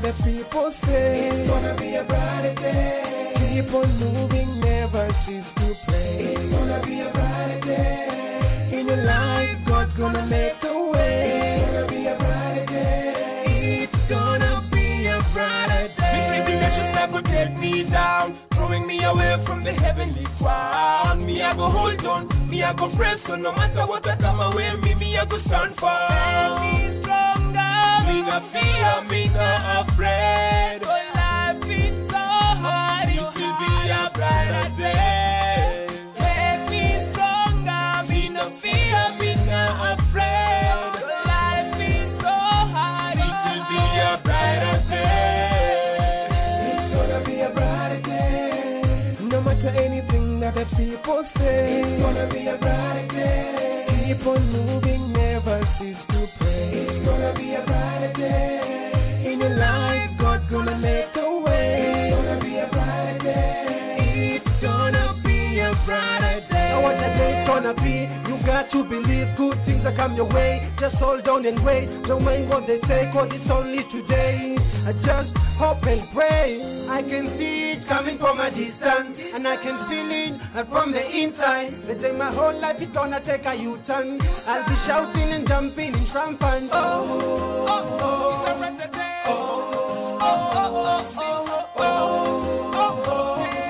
[SPEAKER 1] the people say.
[SPEAKER 2] It's gonna be a brighter day.
[SPEAKER 1] Keep on moving, never cease to pray.
[SPEAKER 2] It's gonna be a brighter day.
[SPEAKER 1] In your life, God's gonna make a way.
[SPEAKER 2] It's gonna be a brighter day.
[SPEAKER 1] It's gonna be a brighter day.
[SPEAKER 2] The tribulation never take me down, throwing me away from the heavenly crown. Me I go hold on, me I go press on. No matter what I come away, me I go stand for.
[SPEAKER 1] Me stronger,
[SPEAKER 2] me no fear, me no afraid.
[SPEAKER 1] Oh, life is so hard,
[SPEAKER 2] it will be a brighter day.
[SPEAKER 1] Make me stronger,
[SPEAKER 2] me no fear, me no afraid.
[SPEAKER 1] Life is so hard,
[SPEAKER 2] it will be a brighter day. It's gonna be a brighter day.
[SPEAKER 1] No matter anything that the people say,
[SPEAKER 2] it's gonna be a brighter day.
[SPEAKER 1] Keep on moving, never cease to pray.
[SPEAKER 2] It's gonna be a brighter day.
[SPEAKER 1] In your life, God's gonna make a way.
[SPEAKER 2] It's gonna be a brighter day.
[SPEAKER 1] It's gonna be a brighter day. Now what the day's gonna be, you got to believe good things that come your way. Just hold on and wait. Don't mind what they say, cause it's only today. I just hope and pray. I can see it coming from a distance, and I can feel it from the inside. They say my whole life is gonna take a U-turn. I'll be shouting and jumping in triumphant. Oh, oh, oh, it's a brighter day. Oh, oh, oh, oh, oh, oh, oh, oh.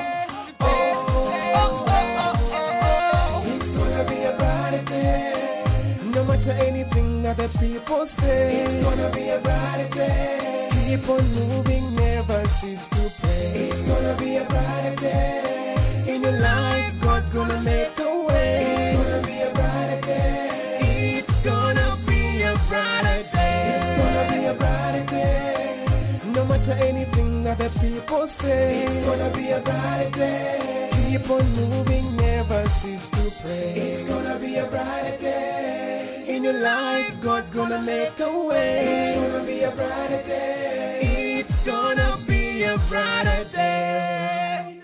[SPEAKER 1] No matter anything that the people say,
[SPEAKER 2] it's gonna be a brighter day.
[SPEAKER 1] Keep on moving, never cease to pray.
[SPEAKER 2] It's gonna be a brighter day.
[SPEAKER 1] In your life, God's gonna make a way.
[SPEAKER 2] It's gonna be a brighter day.
[SPEAKER 1] It's gonna be a brighter day.
[SPEAKER 2] It's gonna be a brighter day.
[SPEAKER 1] No matter anything that the people say,
[SPEAKER 2] it's gonna be a brighter day.
[SPEAKER 1] Keep on moving, never cease to pray.
[SPEAKER 2] It's gonna be a brighter day.
[SPEAKER 1] In your life, God's gonna make a way.
[SPEAKER 2] It's gonna be a brighter day.
[SPEAKER 1] It's gonna be a brighter day.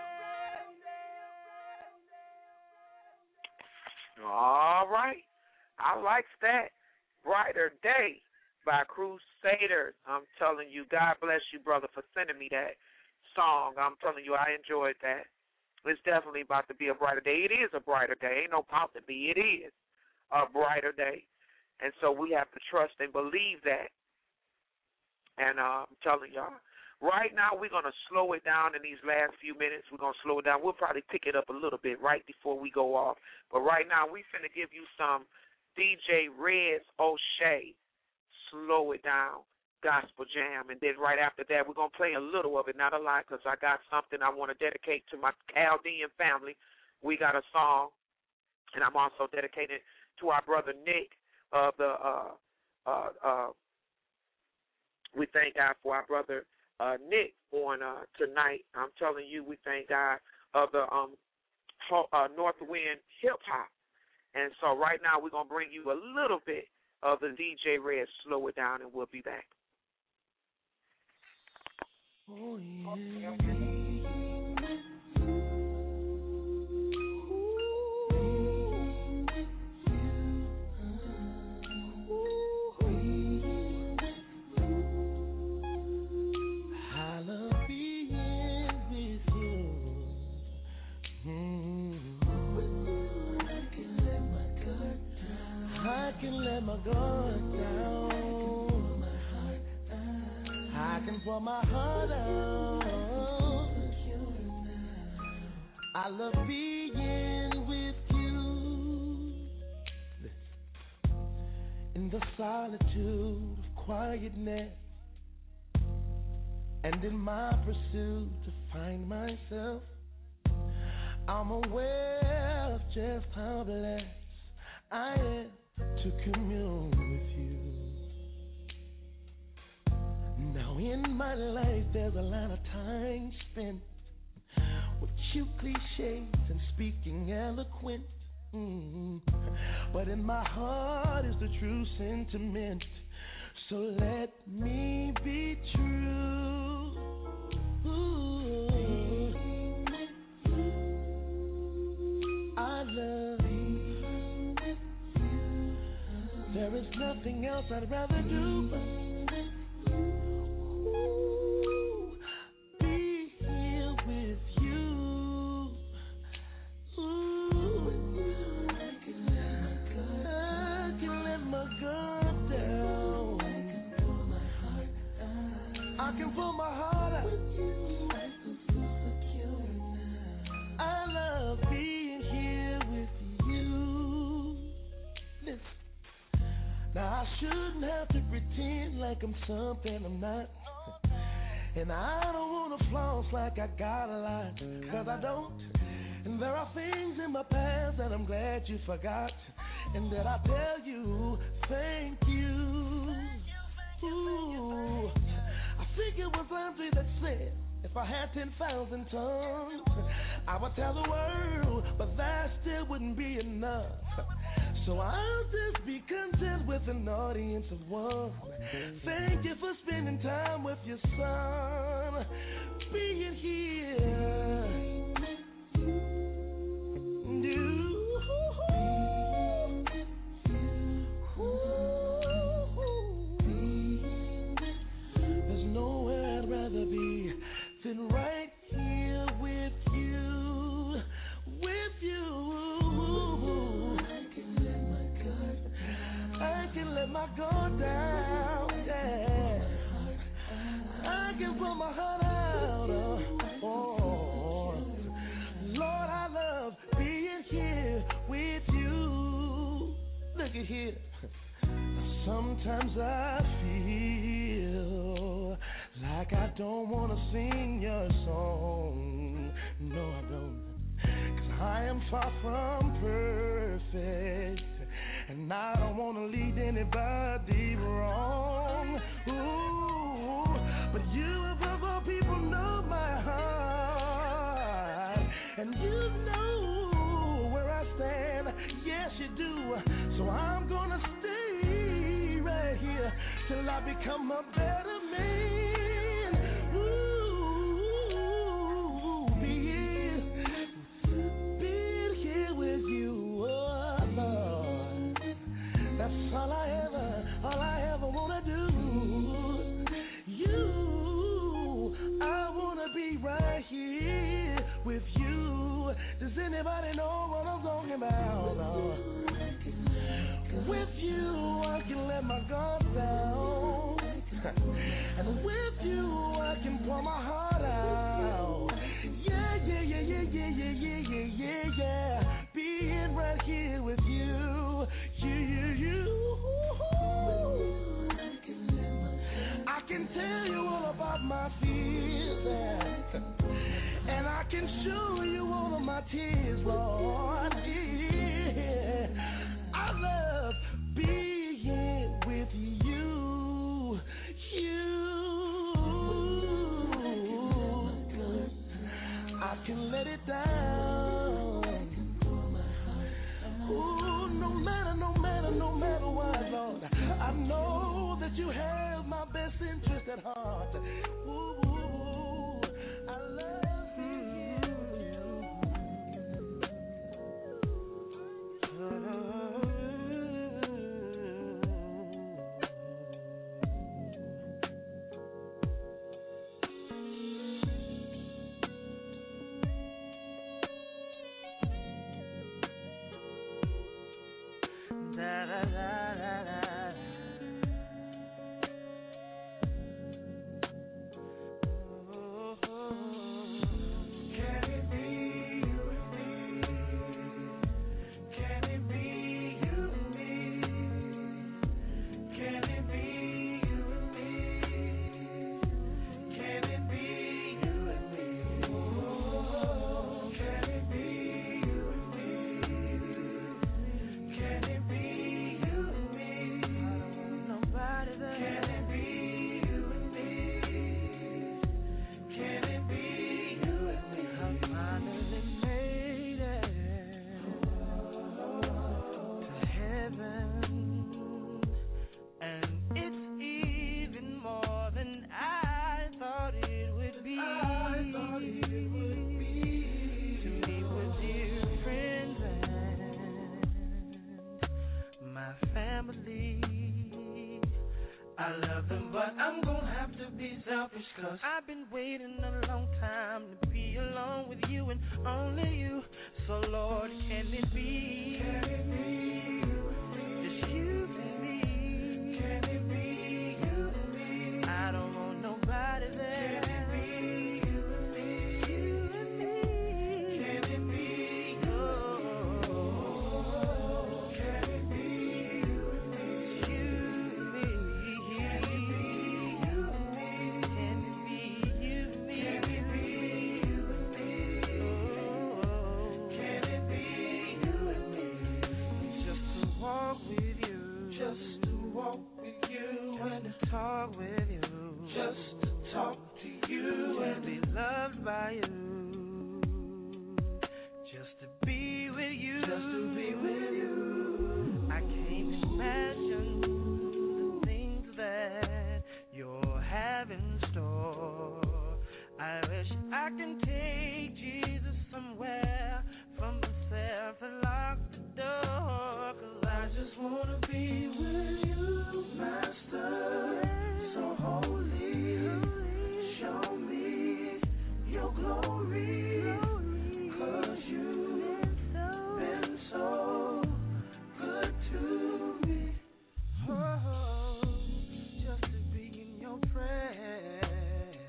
[SPEAKER 5] All right. I likes that. Brighter Day by Crusaders. I'm telling you, God bless you, brother, for sending me that song. I'm telling you, I enjoyed that. It's definitely about to be a brighter day. It is a brighter day. Ain't no about to be. It is a brighter day. And so we have to trust and believe that. And I'm telling y'all, right now we're going to slow it down in these last few minutes. We're going to slow it down. We'll probably pick it up a little bit right before we go off. But right now we finna give you some DJ Reds O'Shea, Slow It Down, Gospel Jam. And then right after that, we're going to play a little of it, not a lot, because I got something I want to dedicate to my Chaldean family. We got a song, and I'm also dedicated to our brother Nick of the we thank God for our brother Nick on tonight. I'm telling you, we thank God of the North Wind Hip Hop. And so right now we're going to bring you a little bit of the DJ Red Slow It Down, and we'll be back.
[SPEAKER 1] Oh, yeah. I can let my guard down. I can pour my heart out. I love being with you. In the solitude of quietness, and in my pursuit to find myself, I'm aware of just how blessed I am to commune with you. Now in my life there's a lot of time spent with cute cliches and speaking eloquent, but in my heart is the true sentiment. So let me be true. I love you. There is nothing else I'd rather do.
[SPEAKER 7] I can put my heart out. With you, I feel so secure now. I love being here with you. Listen, now I shouldn't have to pretend like I'm something I'm not. And I don't want to floss like I got a lot, cause I don't. And there are things in my past that I'm glad you forgot, and that I tell you, thank you. Ooh, I think it was Andre that said, if I had 10,000 tongues, I would tell the world, but that still wouldn't be enough. So I'll just be content with an audience of one. Thank you for spending time with your son, being here. There's nowhere I'd rather be than right here with you, with you. I can let my guard down, yeah. I can put my heart out, oh. Lord, I love being here with you. Look at here. Sometimes I feel like I don't want to sing your song. No, I don't. 'Cause I am far from perfect, and I don't want to lead anybody wrong. Ooh, but you above all people know my heart, and you know where I stand. Yes, you do. So I'm gonna stay right here till I become a better man. Ooh, be here with you, oh Lord. That's all I ever wanna do. I wanna be right here with you. Does anybody know what I'm talking about? With you, I can let my guard down, and with you, I can pour my heart out. Yeah, yeah, yeah, yeah, yeah, yeah, yeah, yeah, yeah, yeah. Being right here with you, you. I can tell you all about my fears, and I can show you all of my tears, Lord. Yeah. I love being with you. I can let it down. Ooh, no matter what, Lord. I know that you have my best interest at heart. Ooh, I love you. Da da da da da. I love them, but I'm gonna have to be selfish, 'cause I've been waiting a long time to be alone with you and only you. So Lord, can it be? Can it be just you and me? Can it be you and me? I don't want nobody can take Jesus somewhere from myself and lock the door. 'Cause I just wanna be with you, Master. So holy, show me your glory. 'Cause you've been so good to me. Oh, just to be in your presence.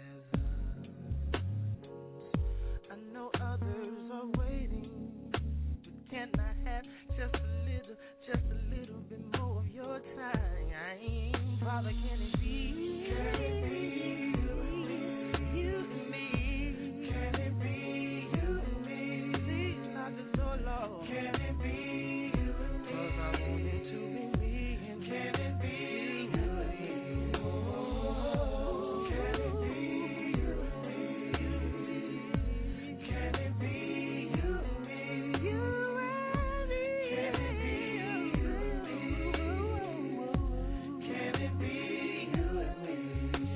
[SPEAKER 7] I know others are waiting, but can I have just a little bit more of your time? Father, can it be? Can it be you and me? Can it be you and me? Please knock the door, Lord. Can it be you and me? 'Cause I want it to be me. And can it be you and me? Oh, can it be you and me? Can it be you and me? You and me. Can it be you and me? Can it be you and me?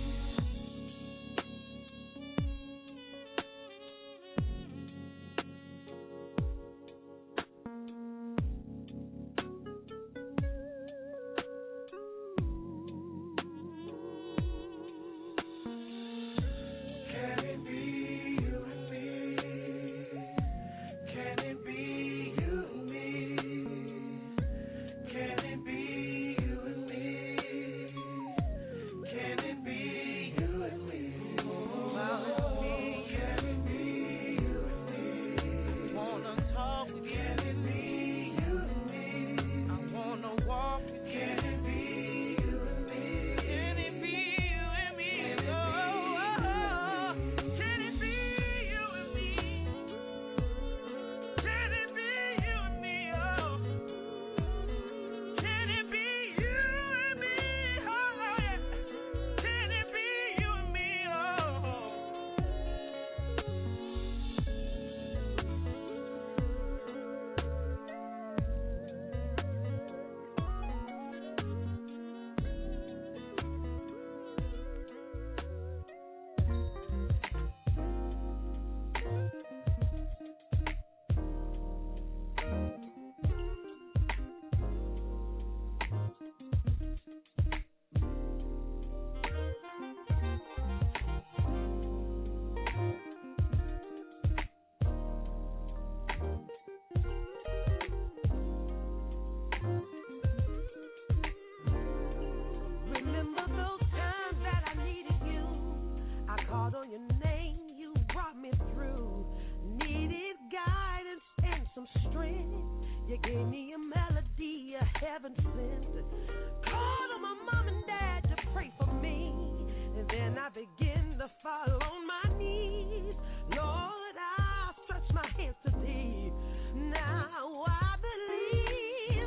[SPEAKER 7] Can it be you and me? Can it be you and me? Can it be you and me? Can it be you and me? Well, it's me. Can it be you and me? Wanna talk with you. Can it be you and me? I wanna walk with you. Can it be you and me? Can it be you and me? Oh, can it be you and me? Can it be you and me? Oh, can it be you and me? Oh, yeah. Can it be you and me? Oh. Remember those times that I needed you? I called on your name, you brought me through. Needed guidance and some strength. You gave me a melody, a heaven sent. Called on my mom and dad to pray for me. And then I began to fall on my knees. Lord, I stretch my hands to thee. Now I believe.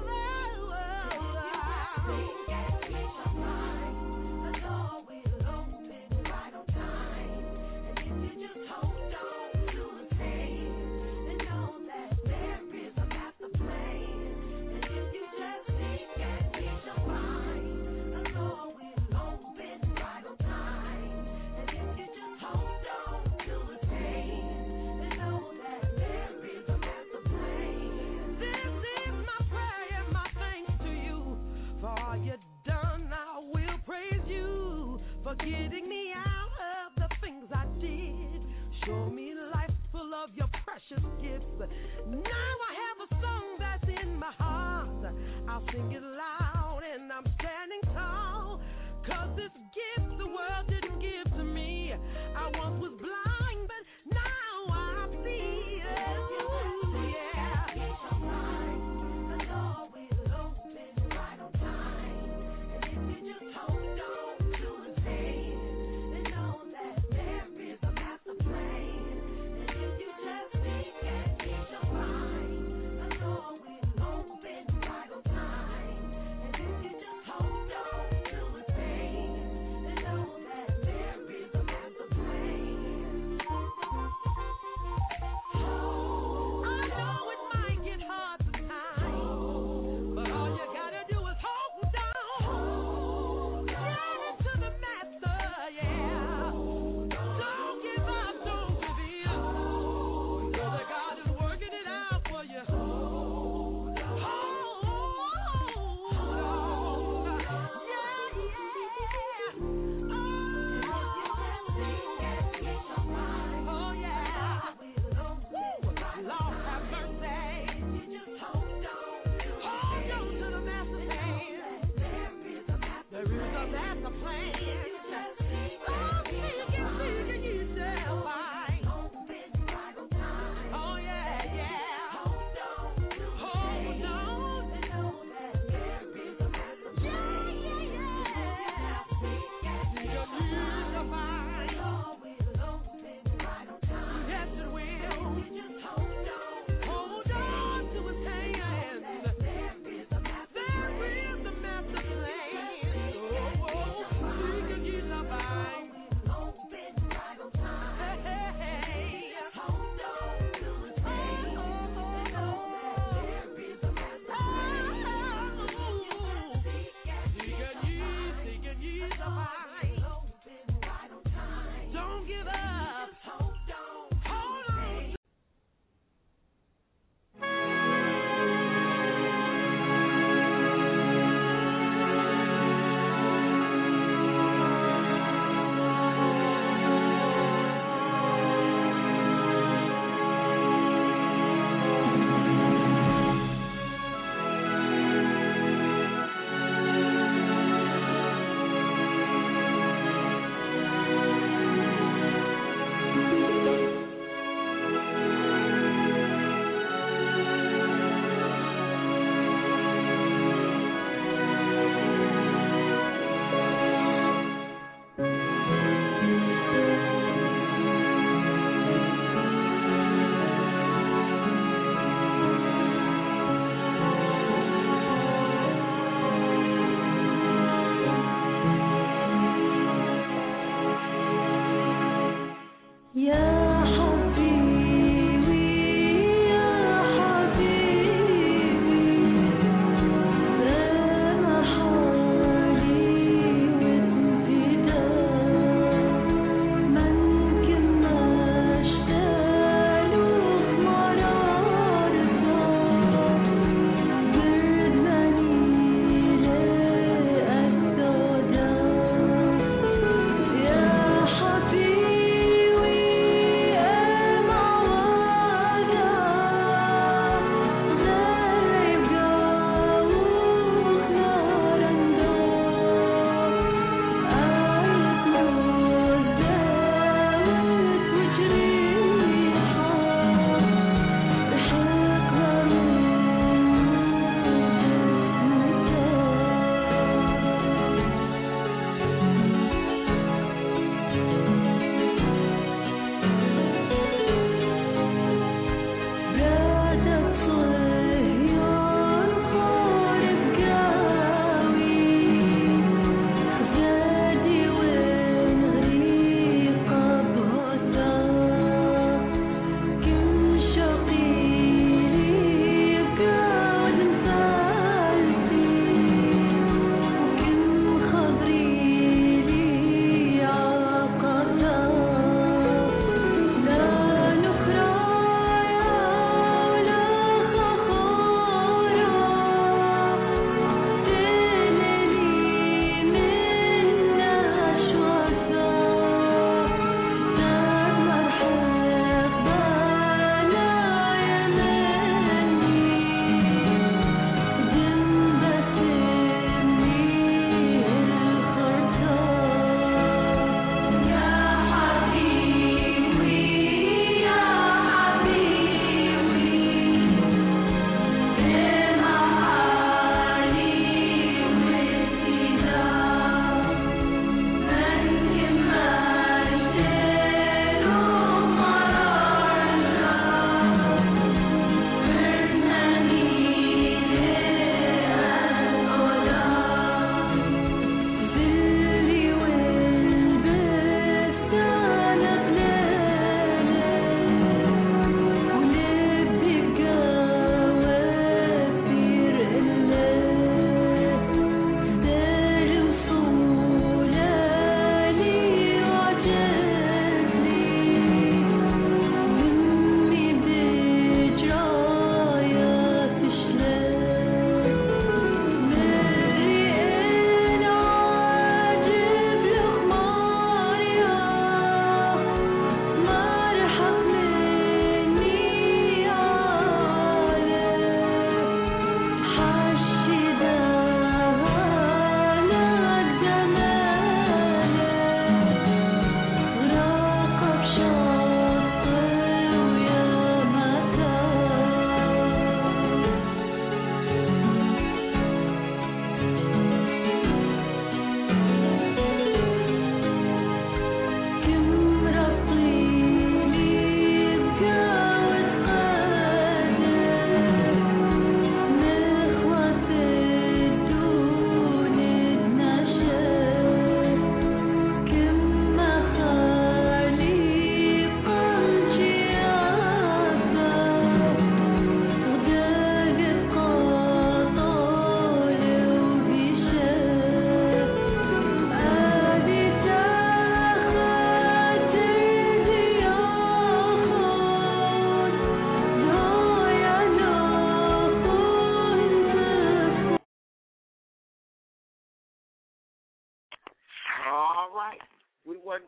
[SPEAKER 7] For getting me out of the things I did. Show me life full of your precious gifts. Now I have a song that's in my heart. I'll sing it loud and I'm standing tall. 'Cause this gift the world didn't give to me. I once was blind, but now I see. Oh, yeah. The door will open right on time. And if you just hold on to the faith,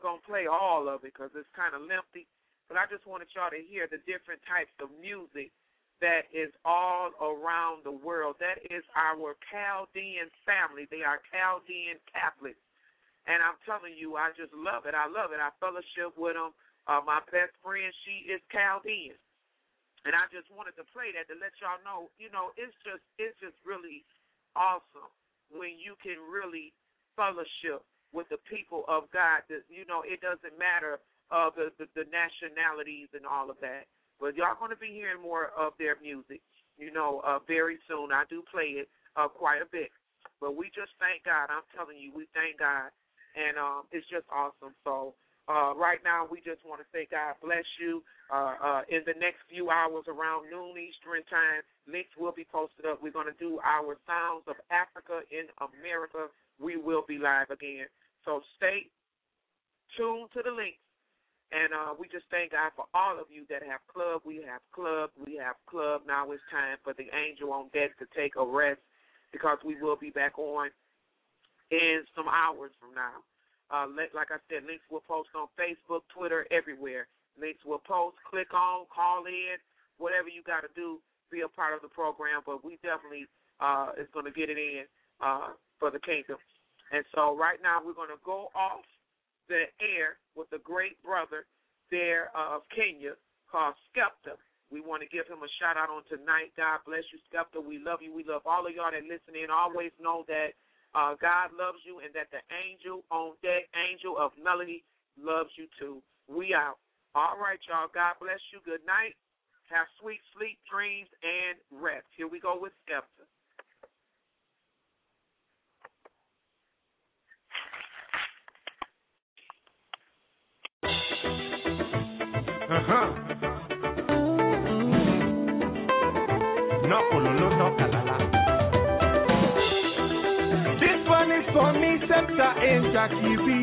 [SPEAKER 5] going to play all of it because it's kind of lengthy, but I just wanted y'all to hear the different types of music that is all around the world. That is our Chaldean family. They are Chaldean Catholics. And I'm telling you, I just love it. I love it. I fellowship with them. My best friend, she is Chaldean. And I just wanted to play that to let y'all know, it's just really awesome when you can really fellowship with the people of God. That, it doesn't matter the nationalities and all of that. But y'all going to be hearing more of their music, very soon. I do play it quite a bit. But we just thank God. I'm telling you, we thank God. And it's just awesome. So right now we just want to say God bless you. In the next few hours around noon Eastern time, links will be posted up. We're going to do our Sounds of Africa in America. We will be live again. So stay tuned to the links. And we just thank God for all of you that have club. We have club. Now it's time for the angel on deck to take a rest because we will be back on in some hours from now. Like I said, links will post on Facebook, Twitter, everywhere. Links will post, click on, call in, whatever you got to do, be a part of the program. But we definitely is going to get it in for the kingdom. And so right now we're going to go off the air with a great brother there of Kenya called Skepta. We want to give him a shout-out on tonight. God bless you, Skepta. We love you. We love all of y'all that listen in. Always know that God loves you and that the angel on deck, angel of melody, loves you too. We out. All right, y'all. God bless you. Good night. Have sweet sleep, dreams, and rest. Here we go with Skepta.
[SPEAKER 15] No, kalala. This one is for me, Skepta and Jackie B.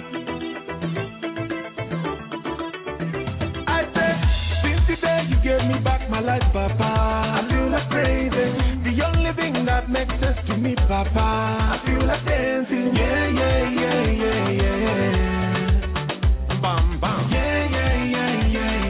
[SPEAKER 15] I said, since the day you gave me back my life, Papa, I feel like praising. The only thing that makes sense to me, Papa, I feel like dancing. Yeah, yeah, yeah, yeah, yeah. Bam, bam. Yeah, yeah, yeah, yeah,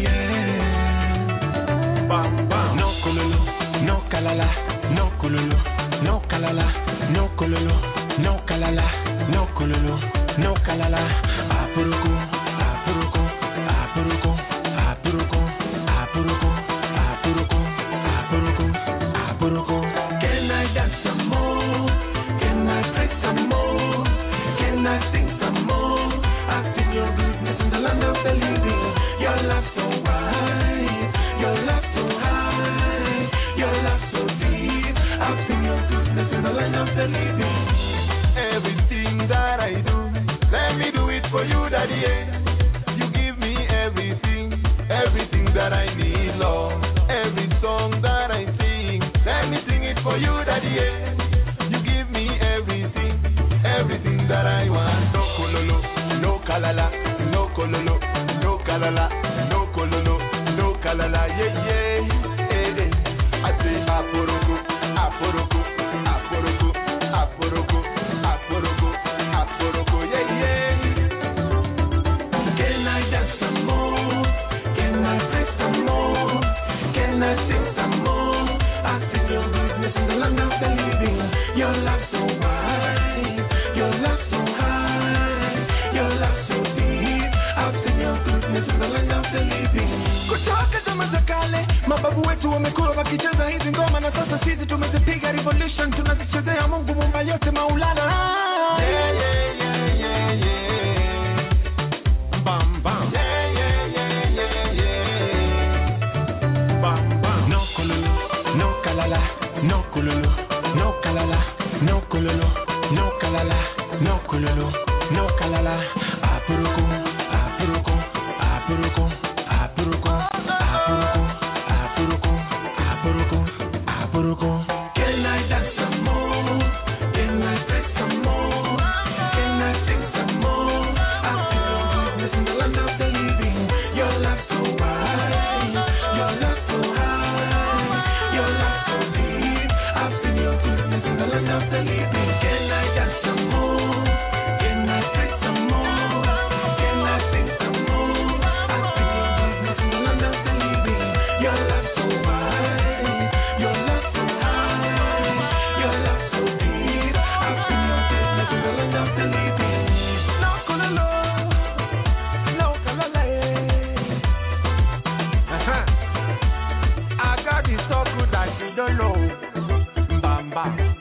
[SPEAKER 15] yeah. Bam, bam. No kululu, no kalala, no kululu, no kalala, no kululu, no kalala, no kululu, no kalala. Apuruku, apuruku, apuruku, apuruku, apuruku, apuruku, apuruku, apuruku. Can I dance some more? Can I play some more? Can I sing some more? I've seen your goodness in the land of the living. Your love so wide, your love so high, your love so deep. I've seen your goodness in the land of the living. Everything that I do, let me do it for you, Daddy. You give me everything, everything that I need, Lord. Every song that I sing, let me sing it for you, Daddy. You give me everything, everything that I want. No kololo, no kalala, no kololo, no kalala, no kololo, no kalala, yeah, yeah, I say aporogo, aporogo, aporogo, aporogo, aporogo, aporogo, yeah, yeah. Can I dance some more? Can I play some more? Can I sing some more? I see your goodness in the land of the living. Your love so wide, your love so high, your love so deep. I've seen your goodness in the land of the living. Kutoka zama za kale, mababu wetu wamekuwa wakicheza hizi ngoma, na sasa sisi tumezipiga revolution, tunazichezea Mungu Muumba yote, Maulana. Yeah, yeah, yeah, yeah, yeah. Bam, bam. Yeah, yeah, yeah, yeah, yeah. Bam, bam. No kululu, no kalala, no kululu, no kalala, no kululu, no kalala, no kululu, no kalala. Apuruku, apuruku, apuruku, apuruku, apuruku, apuruku, apuruku, apuruku. Can I dance some more? Can I play some more? Can I sing some more?
[SPEAKER 8] I got it so good that you don't know. Bamba.